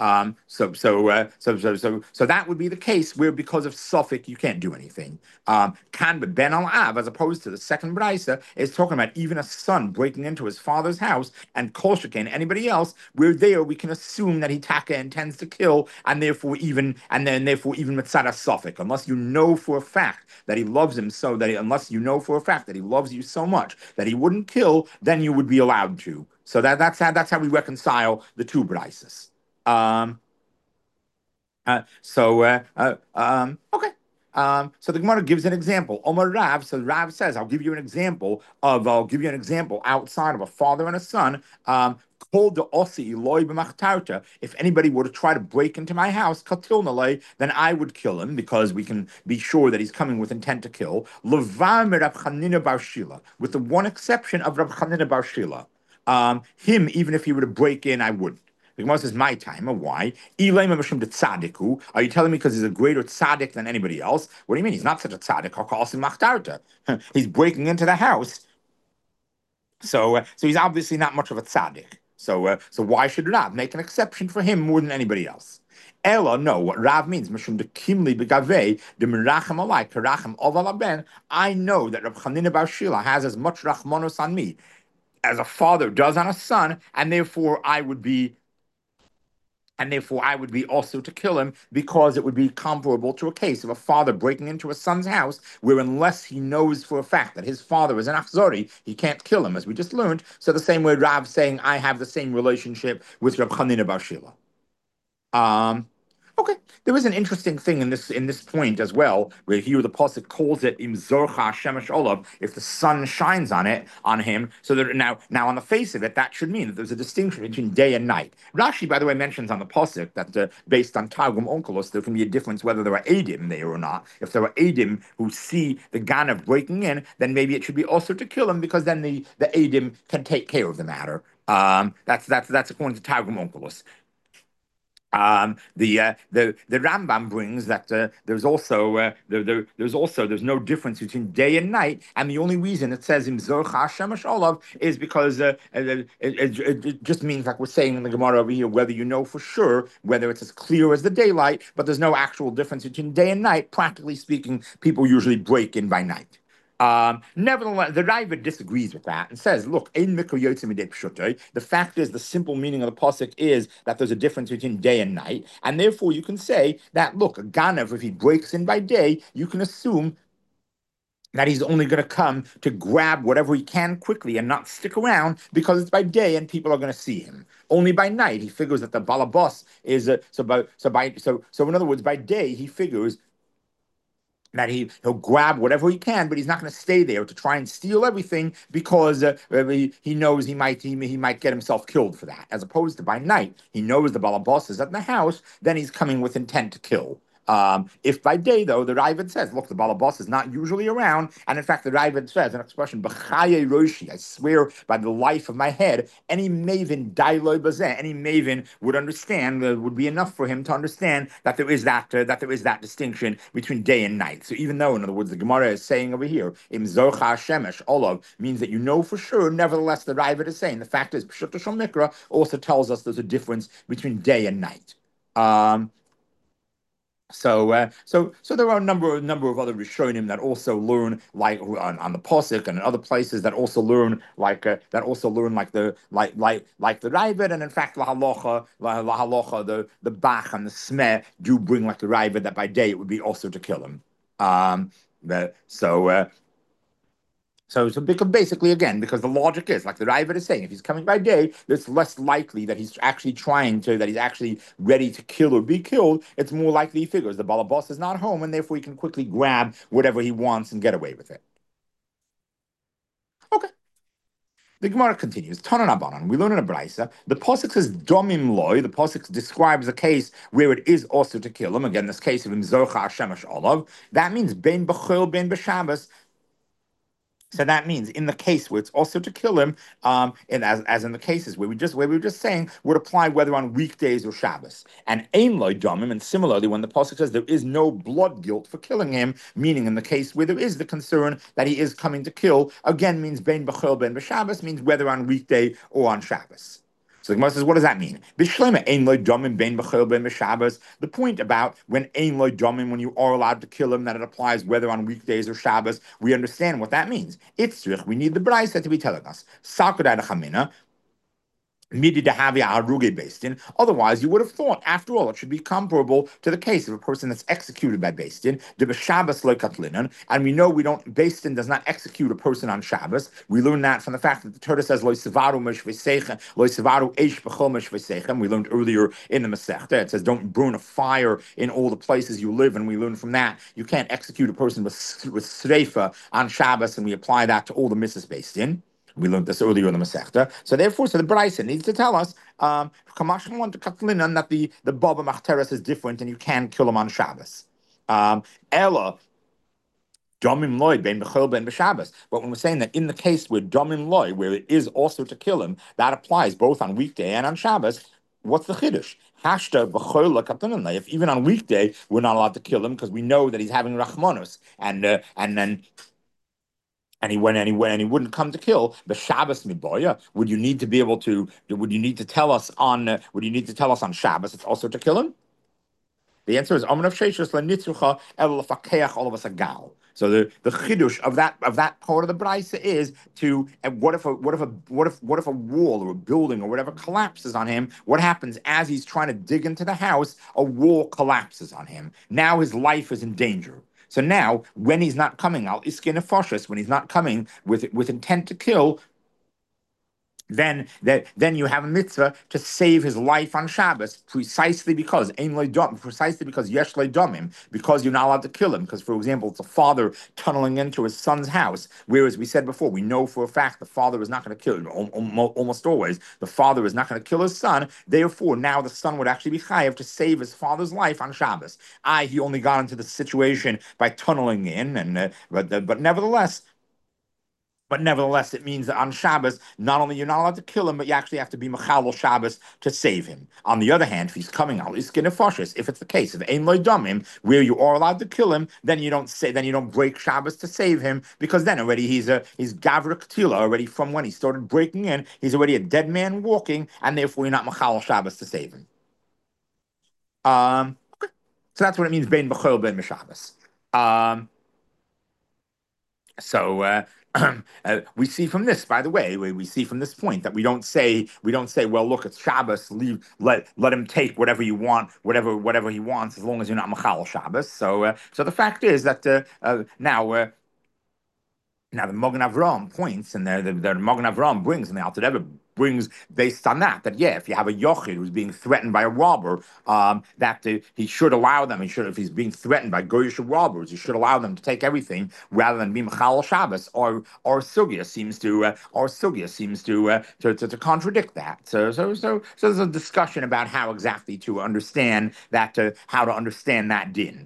[SPEAKER 1] that would be the case where because of suffix you can't do anything. Kan ben al av, as opposed to the second brisa, is talking about even a son breaking into his father's house and kol sheken anybody else. Where there we can assume that he taka intends to kill, and therefore even mitzada suffix, unless you know for a fact that he loves him unless you know for a fact that he loves you so much that he wouldn't kill, then you would be allowed to. So that's how we reconcile the two brises. Okay. So the Gemara gives an example. Omar Rav, so Rav says, I'll give you an example outside of a father and a son. Called the Osi Eloi b'machtarta. If anybody were to try to break into my house, katil nalei, then I would kill him because we can be sure that he's coming with intent to kill. Levar Rab Chanina bar Shila, with the one exception of Rab Chanina bar Shila. Him, even if he were to break in, I wouldn't. The Gemara says, my time, why? Are you telling me because he's a greater tzaddik than anybody else? What do you mean? He's not such a tzaddik. He's breaking into the house. So he's obviously not much of a tzaddik. So why should Rav make an exception for him more than anybody else? Ella, no, what Rav means, Mishum de Kimli begave, de Mirachem alai, Karachem oval ben. I know that Rab Chanina bar Shila has as much rachmanos on me as a father does on a son, and therefore I would be also to kill him, because it would be comparable to a case of a father breaking into a son's house, where unless he knows for a fact that his father is an achzori, he can't kill him, as we just learned. So the same way Rav saying, I have the same relationship with Rab Chanina bar Shila. Okay, there is an interesting thing in this point as well, where here the pasuk calls it im zorcha shemesh olav, if the sun shines on him. So that now on the face of it, that should mean that there's a distinction between day and night. Rashi, by the way, mentions on the pasuk that based on Targum Onkelos, there can be a difference whether there are edim there or not. If there are edim who see the ganav breaking in, then maybe it should be also to kill him, because then the edim can take care of the matter. That's according to Targum Onkelos. The Rambam brings that there's no difference between day and night, and the only reason it says im zorcha shemesh olav is because it just means, like we're saying in the Gemara over here, whether you know for sure whether it's as clear as the daylight, but there's no actual difference between day and night. Practically speaking, people usually break in by night. Nevertheless, the Ravid disagrees with that and says, look, the fact is, the simple meaning of the pasuk is that there's a difference between day and night, and therefore you can say that, look, a ganav, if he breaks in by day, you can assume that he's only going to come to grab whatever he can quickly and not stick around because it's by day and people are going to see him. Only by night he figures that the balabas is so in other words, by day he figures that he'll grab whatever he can, but he's not going to stay there to try and steal everything, because he knows he might get himself killed for that. As opposed to by night, he knows the balabas is at the house, then he's coming with intent to kill. If by day, though, the Ravid says, look, the balabas is not usually around, and in fact, the Ravid says an expression, "B'chaye roshi," I swear by the life of my head, any maven dailoi bazeh, any maven would understand, would be enough for him to understand that there is that distinction between day and night. So even though, in other words, the Gemara is saying over here, im zorcha shemesh olav means that you know for sure, nevertheless, the Ravid is saying the fact is, Pshuto Shel Mikra also tells us there's a difference between day and night. So there are a number of other Rishonim that also learn, like on the Pasuk and in other places, that also learn like the Ravid, and in fact la halacha, the Bach and the Smeh do bring like the Ravid, that by day it would be also to kill him. Um, the, so because basically, again, because the logic is, like the Ravid is saying, if he's coming by day, it's less likely that he's actually ready to kill or be killed. It's more likely, he figures, the balabas is not home, and therefore he can quickly grab whatever he wants and get away with it. Okay. The Gemara continues. Tanan Abanan. We learn in a brisa. The pasuk says domim loy. The pasuk describes a case where it is also to kill him. Again, this case of imzorcha shemesh olav. That means ben b'chol ben b'shabbos. So that means in the case where it's also to kill him, and as in the cases where we were just saying, would apply whether on weekdays or Shabbos. And ein loy domim, and similarly, when the pasuk says there is no blood guilt for killing him, meaning in the case where there is the concern that he is coming to kill, again means ben b'chol ben b'Shabbos, means whether on weekday or on Shabbos. So the Gemara says, what does that mean? The point about when ein loy domim, when you are allowed to kill him, that it applies whether on weekdays or Shabbos, we understand what that means. We need the brayso to be telling us. Otherwise, you would have thought, after all, it should be comparable to the case of a person that's executed by Beis Din, and we know Beis Din does not execute a person on Shabbos. We learn that from the fact that the Torah says, Lo sevaru eish b'chol. We learned earlier in the Masechta, it says, don't burn a fire in all the places you live, and we learn from that, you can't execute a person with sreifa on Shabbos, and we apply that to all the Mrs. Beis Din. We learned this earlier in the Masechta. So therefore, the Brisa needs to tell us that the Baba Machteres is different and you can kill him on Shabbos. Ella, Domim loy ben bechol ben b'Shabbos. But when we're saying that in the case where domim loy, where it is also to kill him, that applies both on weekday and on Shabbos. What's the chiddush? Hashta b'chol lekatananay. If even on weekday we're not allowed to kill him because we know that he's having rachmanos, and then. And he wouldn't come to kill the Shabbos miboya. Would you need to tell us on Shabbos it's also to kill him? The answer is Amar of Sheishus lenitzrucha el lafakeach all of us a gal. So the chidush of that part of the brisa is to what if a wall or a building or whatever collapses on him? What happens as he's trying to dig into the house? A wall collapses on him. Now his life is in danger. So now, when he's not coming, al iskin nefashos, when he's not coming with intent to kill, then you have a mitzvah to save his life on Shabbos, precisely because yesh domim, because you're not allowed to kill him. Because, for example, it's a father tunneling into his son's house, whereas we said before, we know for a fact the father is not going to kill him. Almost always, the father is not going to kill his son. Therefore, now the son would actually be chayav to save his father's life on Shabbos. He only got into the situation by tunneling in, but nevertheless. But nevertheless, it means that on Shabbos, not only you're not allowed to kill him, but you actually have to be Mechalel Shabbos to save him. On the other hand, if he's coming out, he's Iskin if it's the case of Ein Loy Damim, where you are allowed to kill him, then you don't break Shabbos to save him, because then already he's Gavra Ketila, already from when he started breaking in, he's already a dead man walking, and therefore you're not Mechalel Shabbos to save him. Okay. So that's what it means, Bein B'chol, Bein B'Shabbos. So we see from this, by the way, we see from this point that we don't say, well, look, it's Shabbos, let him take whatever you want, whatever he wants, as long as you're not Machal Shabbos. So the fact is that now the Mogen Avram points, and the Mogen Avram brings, and the Alter Rebbe brings based on that if you have a yochid who's being threatened by a robber, he should allow them. If he's being threatened by goyish robbers, he should allow them to take everything rather than be Mechal Shabbos. Or sugya seems to contradict that. So there's a discussion about how exactly to understand that, how to understand that din.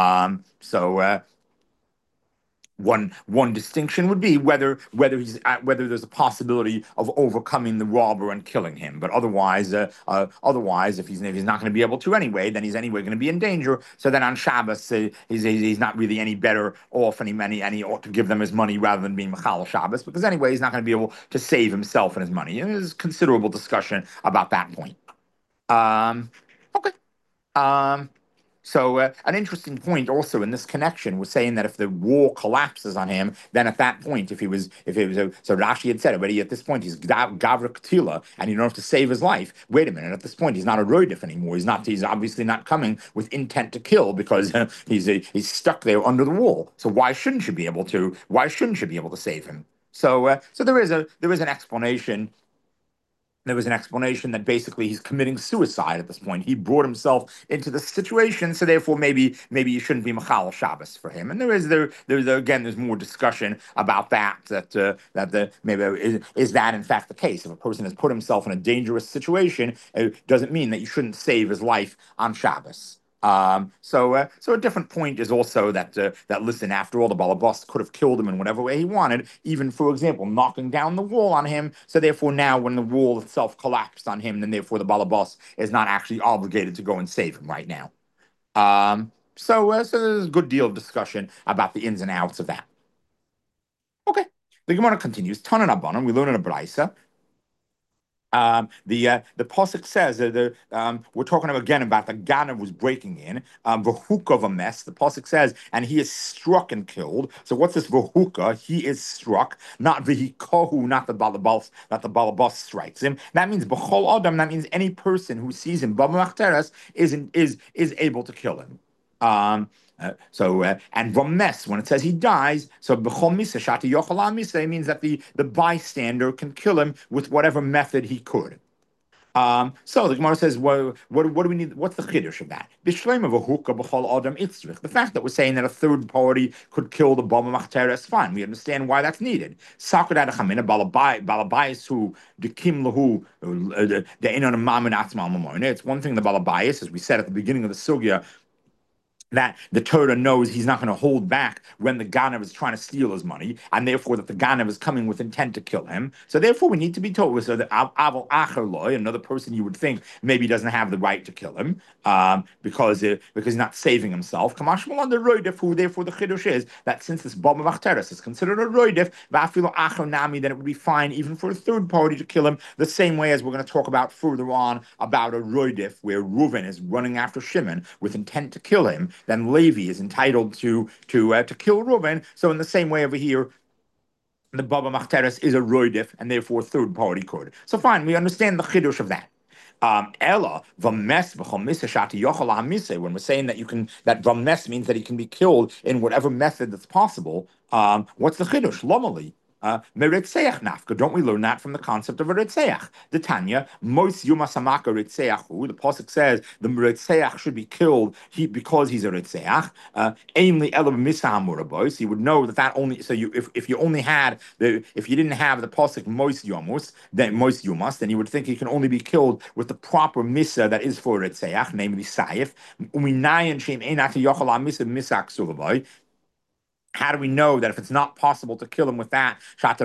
[SPEAKER 1] One distinction would be whether there's a possibility of overcoming the robber and killing him, but otherwise, if he's not going to be able to anyway, then he's anyway going to be in danger. So then on Shabbos, he's not really any better off, and he ought to give them his money rather than being Machal Shabbos, because anyway he's not going to be able to save himself and his money. And there's considerable discussion about that point. Okay. So an interesting point also in this connection was saying that if the wall collapses on him, then at that point, so Rashi had said already at this point he's Gavra Ketila, and you don't have to save his life. Wait a minute, at this point he's not a roidif anymore. He's obviously not coming with intent to kill, because he's stuck there under the wall. So why shouldn't you be able to save him? So there is an explanation. There was an explanation that basically he's committing suicide at this point. He brought himself into the situation, so therefore maybe you shouldn't be Machal Shabbos for him. And there's more discussion about that. Maybe is that in fact the case? If a person has put himself in a dangerous situation, it doesn't mean that you shouldn't save his life on Shabbos. So a different point is also that listen, after all, the Balabas could have killed him in whatever way he wanted, even, for example, knocking down the wall on him. So therefore, now when the wall itself collapsed on him, then therefore the Balabas is not actually obligated to go and save him right now. So there's a good deal of discussion about the ins and outs of that. Okay, the Gemara continues. Tanan Abanim, we learn in a Braisa. The pasuk says we're talking again about the Ganav was breaking in. V'huka of a mess. The pasuk says, and he is struck and killed. So what's this v'huka? He is struck, not v'hikohu, not the balabas strikes him. That means b'chol adam. That means any person who sees him b'machteres is able to kill him. And Rames, when it says he dies, so B'chol Misa Shati Yochel Misa means that the bystander can kill him with whatever method he could. So the Gemara says, what do we need? What's the chiddush of that? The fact that we're saying that a third party could kill the Baba Machtera is fine. We understand why that's needed. It's one thing the Balabayas, as we said at the beginning of the sugya, that the Torah knows he's not going to hold back when the Ganav is trying to steal his money, and therefore that the Ganav is coming with intent to kill him. So therefore we need to be told, so that Aval Acher Loy, another person you would think maybe doesn't have the right to kill him, because he's not saving himself. Kamashmal on the Roidif, who therefore the Chiddush is that since this Baba Machteres is considered a Roidif, Vafilo Acher Nami, then it would be fine even for a third party to kill him, the same way as we're going to talk about further on about a Roidif, where Reuven is running after Shimon with intent to kill him. Then Levi is entitled to kill Reuven. So in the same way over here, the Baba Machteres is a roidif, and therefore third party could. So fine, we understand the chiddush of that. Ella v'mes b'chomisa shati yochel ha'mise. When we're saying that that v'mes means that he can be killed in whatever method that's possible. What's the chiddush? Lomali. Meritzeach nafka. Don't we learn that from the concept of a ritzeach? The Tanya, Mois Yuma Samaka Ritzeachu. The pasuk says the ritzeach should be killed because he's a ritzeach. Aimli elam misahamurabois. You would know that only. So you, if you only had if you didn't have the pasuk Mois Yomus, then Mois Yumas, then you would think he can only be killed with the proper misa that is for ritzeach, namely saif. Uminayan shem einat yochal misa misak sulaboy. How do we know that if it's not possible to kill him with that,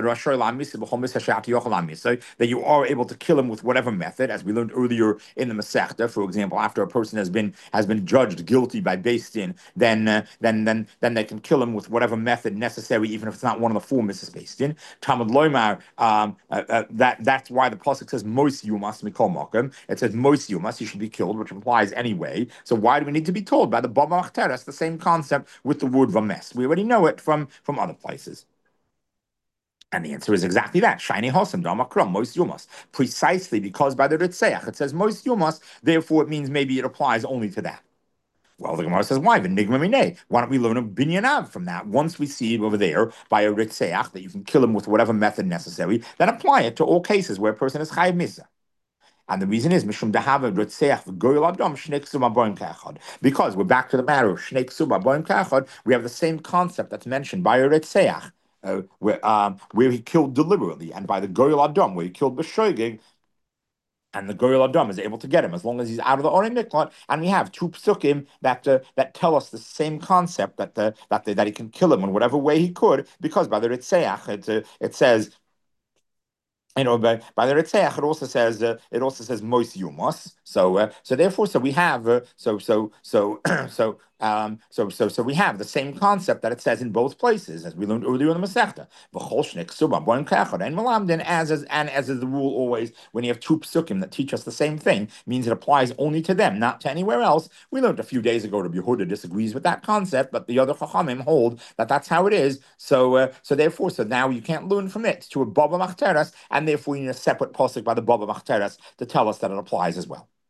[SPEAKER 1] that you are able to kill him with whatever method, as we learned earlier in the Masechta, for example, after a person has been judged guilty by Beis Din, then they can kill him with whatever method necessary, even if it's not one of the four Mrs. Beis Din. Talmud Loimar, that's why the pasuk says Mos Yumas Mikol Mokem. It says Mos Yumas, he should be killed, which implies anyway. So why do we need to be told by the Baba Machteres the same concept with the word Vames? We already know it from other places. And the answer is exactly that. Shiny Hosam, Damakram, Mois Yumas. Precisely because by the Ritzeach it says Mois Yumas, therefore it means maybe it applies only to that. Well, the Gemara says, why? Why don't we learn a binyanav from that? Once we see over there by a Ritzeach that you can kill him with whatever method necessary, then apply it to all cases where a person is Chayiv Misa. And the reason is Mishum Dahava Ritzeach V'Goyel Adom Shnei Ksuma Boim Kachad. Because we're back to the matter of Shnei Ksuma Boim Kachad, we have the same concept that's mentioned by a Ritzeach, where he killed deliberately, and by the Goyel Adom, where he killed B'Shoigig, and the Goyel Adam is able to get him as long as he's out of the Orei Miklat. And we have two psukim that tell us the same concept that he can kill him in whatever way he could, because by the Ritzeach it says, by the Ritzeach, it also says Mois Yumos. So therefore, so we have so we have the same concept that it says in both places, as we learned earlier in the Masechta. And as is the rule always, when you have two psukim that teach us the same thing, means it applies only to them, not to anywhere else. We learned a few days ago that Yehuda disagrees with that concept, but the other Chachamim hold that that's how it is. So now you can't learn from it to a Baba Machteres, and therefore you need a separate pasuk by the Baba Machteres to tell us that it applies as well.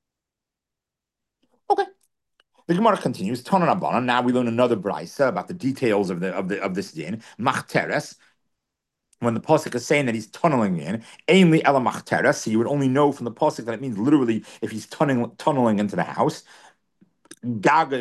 [SPEAKER 1] Okay. The Gemara continues. Tonan Abanon. Now we learn another brisa about the details of this din. Machteres. When the pasuk is saying that he's tunneling in, ainly ela machteres, so you would only know from the pasuk that it means literally if he's tunneling into the house. How do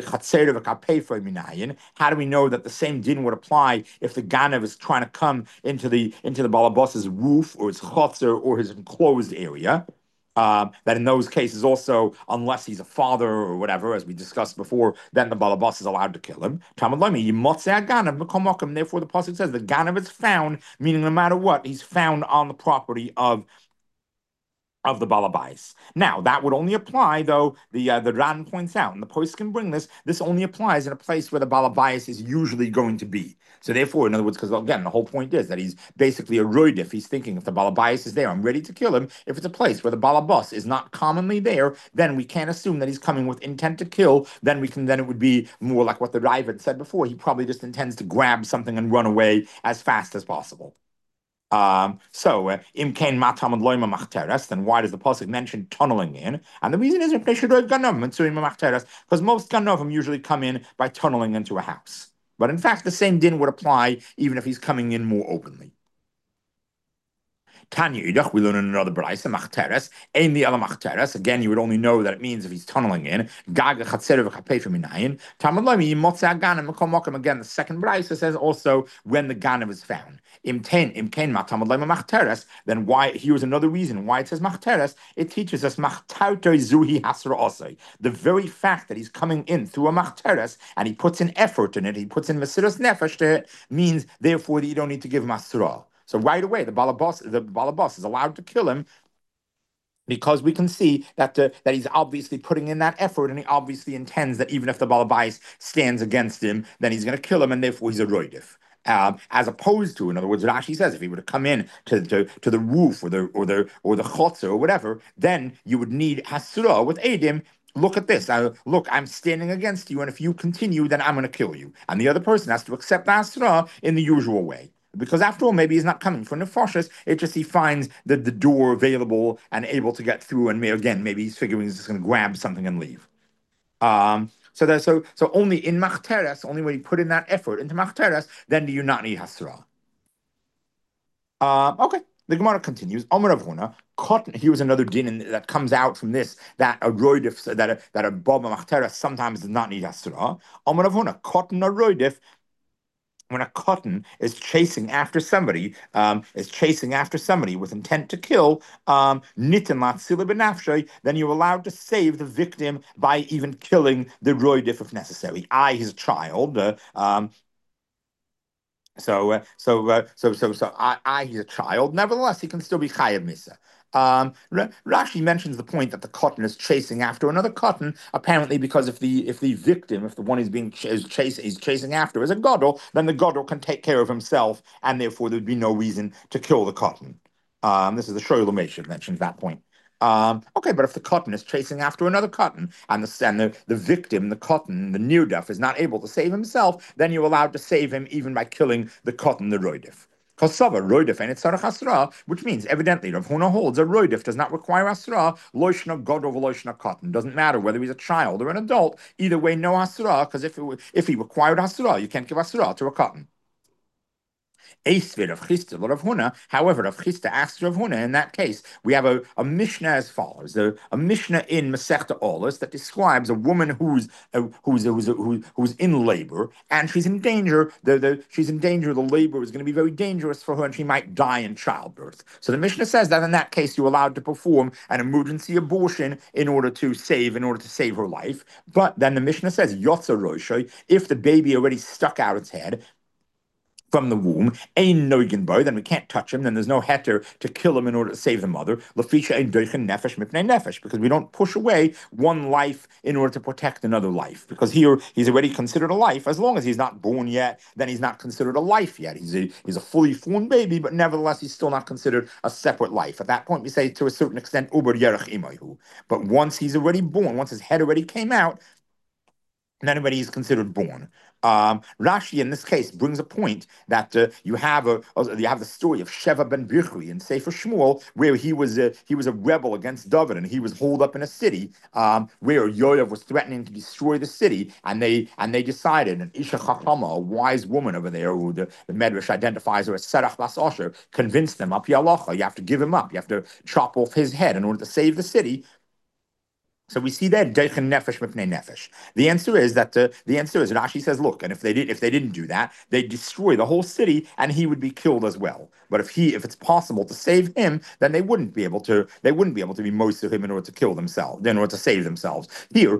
[SPEAKER 1] we know that the same din would apply if the ganav is trying to come into the balabas's roof or his chotzer or his enclosed area? That in those cases also, unless he's a father or whatever, as we discussed before, then the balabas is allowed to kill him. Therefore, the pasuk says the ganav is found, meaning no matter what, he's found on the property of the balabais. Now, that would only apply, though, the Ran points out, and the post can bring this, this only applies in a place where the balabais is usually going to be. So therefore, in other words, because again, the whole point is that he's basically a roidif. He's thinking if the balabais is there, I'm ready to kill him. If it's a place where the balabas is not commonly there, then we can't assume that he's coming with intent to kill. Then it would be more like what the Ravid said before. He probably just intends to grab something and run away as fast as possible. Imkain matam loima machteres, then why does the pasuk mention tunneling in? And the reason is because most ganovim usually come in by tunneling into a house. But in fact, the same din would apply even if he's coming in more openly. Tanya Yidach, we learn in another brayse, machteres, ein li ala machteres. Again, you would only know that it means if he's tunneling in. Gaga chatzer v'chapei minayin. Talmud lomi yimotze aganim mekom mokem. Again, the second brayse says also when the ganav is found. Imkain ma talmud lomi machteres. Then why? Here's another reason why it says machteres. It teaches us machtarto zuhi hasra osay. The very fact that he's coming in through a machteres and he puts in effort in it, he puts in mesiras nefesh to it, means therefore that you don't need to give him asra. So right away, the balabas is allowed to kill him because we can see that he's obviously putting in that effort, and he obviously intends that even if the balabais stands against him, then he's going to kill him, and therefore he's a roidif. As opposed to, in other words, Rashi says, if he were to come in to the roof or the chotzer or whatever, then you would need hasura with edim. Look at this. Look, I'm standing against you, and if you continue, then I'm going to kill you. And the other person has to accept the hasura in the usual way. Because after all, maybe he's not coming for nefashos. It's just he finds the door available and able to get through, and maybe he's figuring he's just going to grab something and leave. So only in machteres, only when you put in that effort into machteres, then do you not need hasra. Okay. The Gemara continues. Omer Rav Huna, cotton. Here's another din that comes out from this that a roidif that a baba machtera sometimes does not need asura. Omer Rav Huna, cotton or roidif. When a cotton is chasing after somebody with intent to kill, nitin latzila benafshay, then you're allowed to save the victim by even killing the roidif if necessary. His child, he's a child. Nevertheless, he can still be chayav misa. Rashi mentions the point that the cotton is chasing after another cotton, apparently because if the victim, if the one is being is chasing after is a gadol, then the gadol can take care of himself, and therefore there'd be no reason to kill the cotton. This is the Shoy Lamesha mentions that point. Okay, but if the cotton is chasing after another cotton and the victim, the cotton, the nirdaf, is not able to save himself, then you're allowed to save him even by killing the cotton, the roidif. Kosava, roidif, and it's sarach asra, which means evidently Rav Huna holds a roidif does not require asra, loishna god over loishna cotton. Doesn't matter whether he's a child or an adult, either way, no asra, because if he required asra, you can't give asra to a cotton. Eisvir of Chisda, Rav Huna. However, Rav Chisda asks Rav Huna. In that case, we have a Mishnah as follows: a Mishnah in Masechta Olas that describes a woman who's in labor and she's in danger. She's in danger. The labor is going to be very dangerous for her, and she might die in childbirth. So the Mishnah says that in that case, you're allowed to perform an emergency abortion in order to save her life. But then the Mishnah says Yotza Roshai, if the baby already stuck out its head from the womb, ain't noigin boy, then we can't touch him, then there's no heter to kill him in order to save the mother. Lafisha ain't doichen nefesh mipnei nefesh, because we don't push away one life in order to protect another life. Because here he's already considered a life. As long as he's not born yet, then he's not considered a life yet. He's a fully formed baby, but nevertheless he's still not considered a separate life. At that point, we say to a certain extent, uber yerach imayhu. But once he's already born, once his head already came out, and anybody is considered born. Rashi in this case brings a point that you have the story of Sheva ben Bichri in Sefer Shmuel, where he was a rebel against David, and he was holed up in a city where Yoav was threatening to destroy the city, and they decided, an Isha Chachama, a wise woman over there, who the Medrash identifies her as Serach Bas Osher, convinced them, Api Alacha, you have to give him up, you have to chop off his head in order to save the city. So we see that deichen nefesh mipnei nefesh. The answer is Rashi says, look, and if they didn't do that, they'd destroy the whole city, and he would be killed as well. But if it's possible to save him, then they wouldn't be able to be most of him in order to kill themselves, in order to save themselves.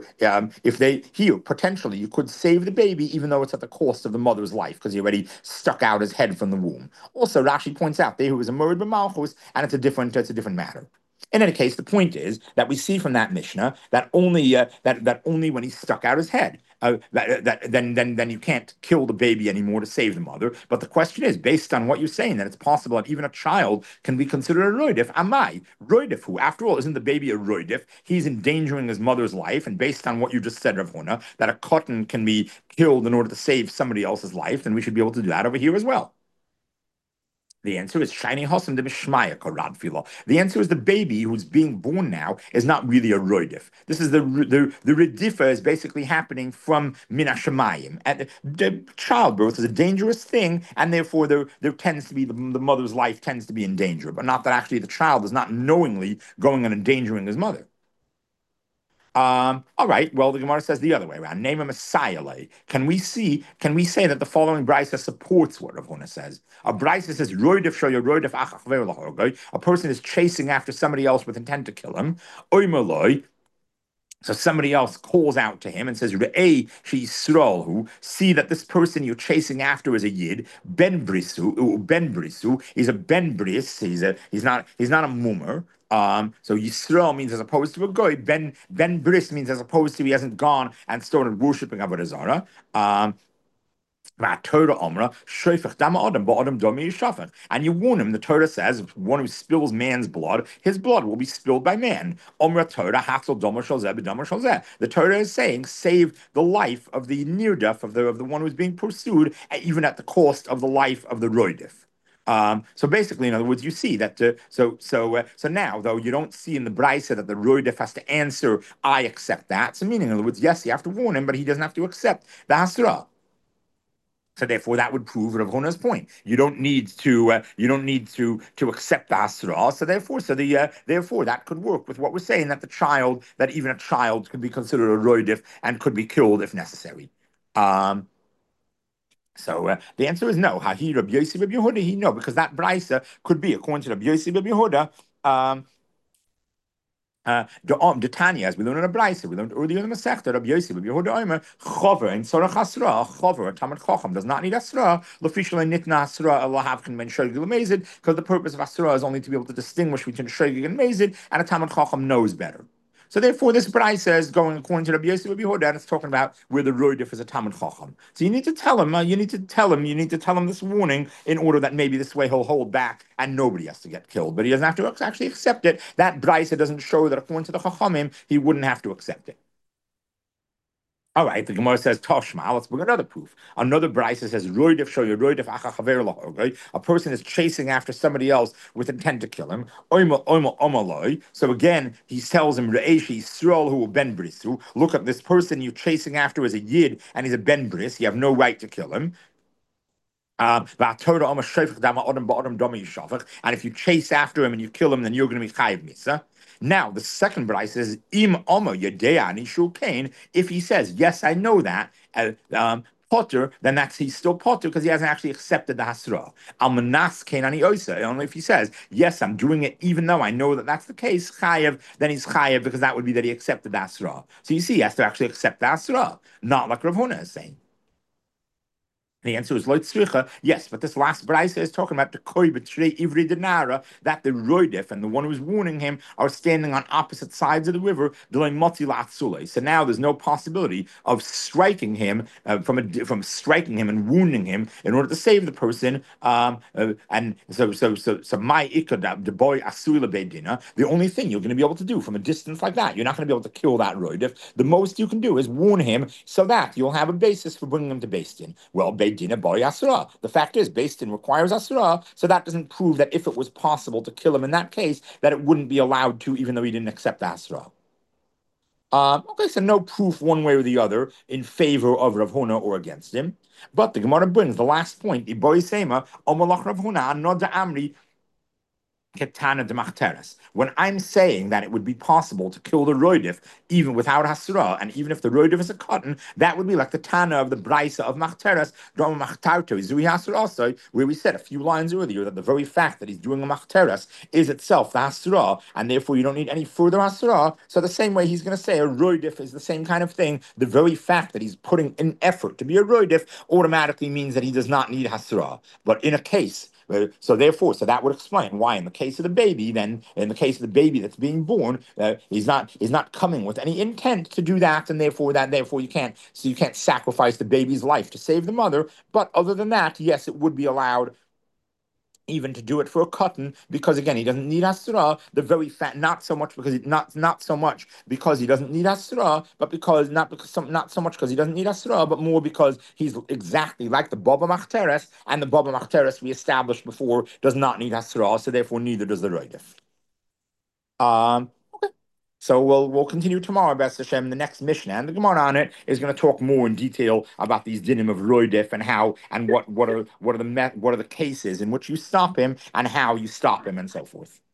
[SPEAKER 1] Here potentially you could save the baby, even though it's at the cost of the mother's life, because he already stuck out his head from the womb. Also, Rashi points out there who was a murdered b'malchus, and it's a different matter. In any case, the point is that we see from that Mishnah that only when he stuck out his head, then you can't kill the baby anymore to save the mother. But the question is, based on what you're saying, that it's possible that even a child can be considered a roidif. Amai roidif, who after all isn't the baby a roidif? He's endangering his mother's life, and based on what you just said, Rav Huna, that a cotton can be killed in order to save somebody else's life, then we should be able to do that over here as well. The answer is shiny hossam de mishmaya karadfila. The answer is the baby who's being born now is not really a roidif. This is the redifa is basically happening from min hashamayim. And the childbirth is a dangerous thing, and therefore there tends to be the mother's life tends to be in danger, but not that actually the child is not knowingly going and endangering his mother. All right. Well, the Gemara says the other way around. Name a Messiah. Can we say that the following brisa supports what Rav Huna says? A brisa says, "Roidef shoya roidef achach ve'olachorgoi." A person is chasing after somebody else with intent to kill him. Oimaloi. So somebody else calls out to him and says, "Re'ei who see that this person you're chasing after is a yid, ben brisu, ben brisu. He's a ben bris. He's not a mummer. So Yisrael means as opposed to a goy. Ben bris means as opposed to he hasn't gone and started worshiping Avodah Zarah. And you warn him, the Torah says, one who spills man's blood, his blood will be spilled by man. The Torah is saying, save the life of the nirdaf, of the one who's being pursued, even at the cost of the life of the roidif. So basically, in other words, you see that. So now, though, you don't see in the brisa that the roidif has to answer, "I accept that." So meaning, in other words, yes, you have to warn him, but he doesn't have to accept the hasra. So therefore, that would prove Rav Huna's point. You don't need to accept the hasra. So therefore that could work with what we're saying, that even a child could be considered a roidif and could be killed if necessary. Um, so the answer is no. Hahi Rabbi Yossi Rabbi Yehuda. He no, because that brisa could be according to Rabbi Yossi Rabbi Yehuda. The Tanya, as we learned in a brayse, we learned earlier in the Masechta, Rabbi Yossi, Rabbi Yehuda Omer, Chover and Sorach Asra, Chover, a Talmid Chacham does not need Asra, L'fishal Nitna Asra, Allah Havkan Ben Shogig Lemezid, because the purpose of Asra is only to be able to distinguish between Shogig and Mezid, and a Talmid Chacham knows better. So therefore, this brayse is going according to Rabbi Yossi, Rabbi Yehuda, and it's talking about where the roidif is a Talmid Chacham. So you need to tell him, you need to tell him this warning in order that maybe this way he'll hold back and nobody has to get killed. But he doesn't have to actually accept it. That brayse doesn't show that according to the Chachamim, he wouldn't have to accept it. All right, the Gemara says Toshma. Let's bring another proof. Another brayse says Roidif show you Roidif acha chaver laho. Right, a person is chasing after somebody else with intent to kill him. Oima oima omaloi. So again, he tells him Reishi Yisrael who will ben brisu. Look at this person you're chasing after is a yid and he's a ben bris. You have no right to kill him. And if you chase after him and you kill him, then you're going to be chayiv misa. Now, the second brayse says, Im Omo Yedea Nishu Kain, if he says, yes, I know that, Potter, then he's still Potter because he hasn't actually accepted the Hasra. Almanas Kain Ani Oisa, only if he says, yes, I'm doing it even though I know that that's the case, chayiv, then he's chayiv because that would be that he accepted the Hasra. So you see, he has to actually accept the Hasra, not like Rav Huna is saying. The answer is loy tzricha. Yes, but this last brayse is talking about the koi b'trei ivri denara, that the roidef and the one who's warning him are standing on opposite sides of the river, doing moti la'atzule. So now there's no possibility of striking him from striking him and wounding him in order to save the person. And so my ikad the boy asui lebeidina. The only thing you're going to be able to do from a distance like that, you're not going to be able to kill that roidef. The most you can do is warn him so that you'll have a basis for bringing him to Beis Din. Well, the fact is, Beis Din requires Asura, so that doesn't prove that if it was possible to kill him in that case, that it wouldn't be allowed to, even though he didn't accept Asura. Okay, so no proof one way or the other in favor of Rav Huna or against him. But the Gemara brings the last point. Omalach Rav Huna, Noda Amri, Ketana de Machteres. When I'm saying that it would be possible to kill the roidif even without hasra, and even if the roidif is a cotton, that would be like the Tana of the Braisa of Machteres, where we said a few lines earlier that the very fact that he's doing a Machteres is itself the hasra, and therefore you don't need any further hasra. So the same way he's going to say a roidif is the same kind of thing. The very fact that he's putting in effort to be a roidif automatically means that he does not need hasra. But in a case so that would explain why, in the case of the baby, that's being born, he's not coming with any intent to do that, and therefore you can't sacrifice the baby's life to save the mother. But other than that, yes, it would be allowed even to do it for a cotton, because again he doesn't need asra. The very fact, not so much because he doesn't need asra, but not so much because he doesn't need asra, but more because he's exactly like the baba machteres, and the baba machteres we established before does not need asra, so therefore neither does the roidif. Okay. So we'll continue tomorrow, B'ez Hashem. The next Mishnah and the Gemara on it is going to talk more in detail about these dinim of roidif and how and what are the cases in which you stop him and how you stop him and so forth.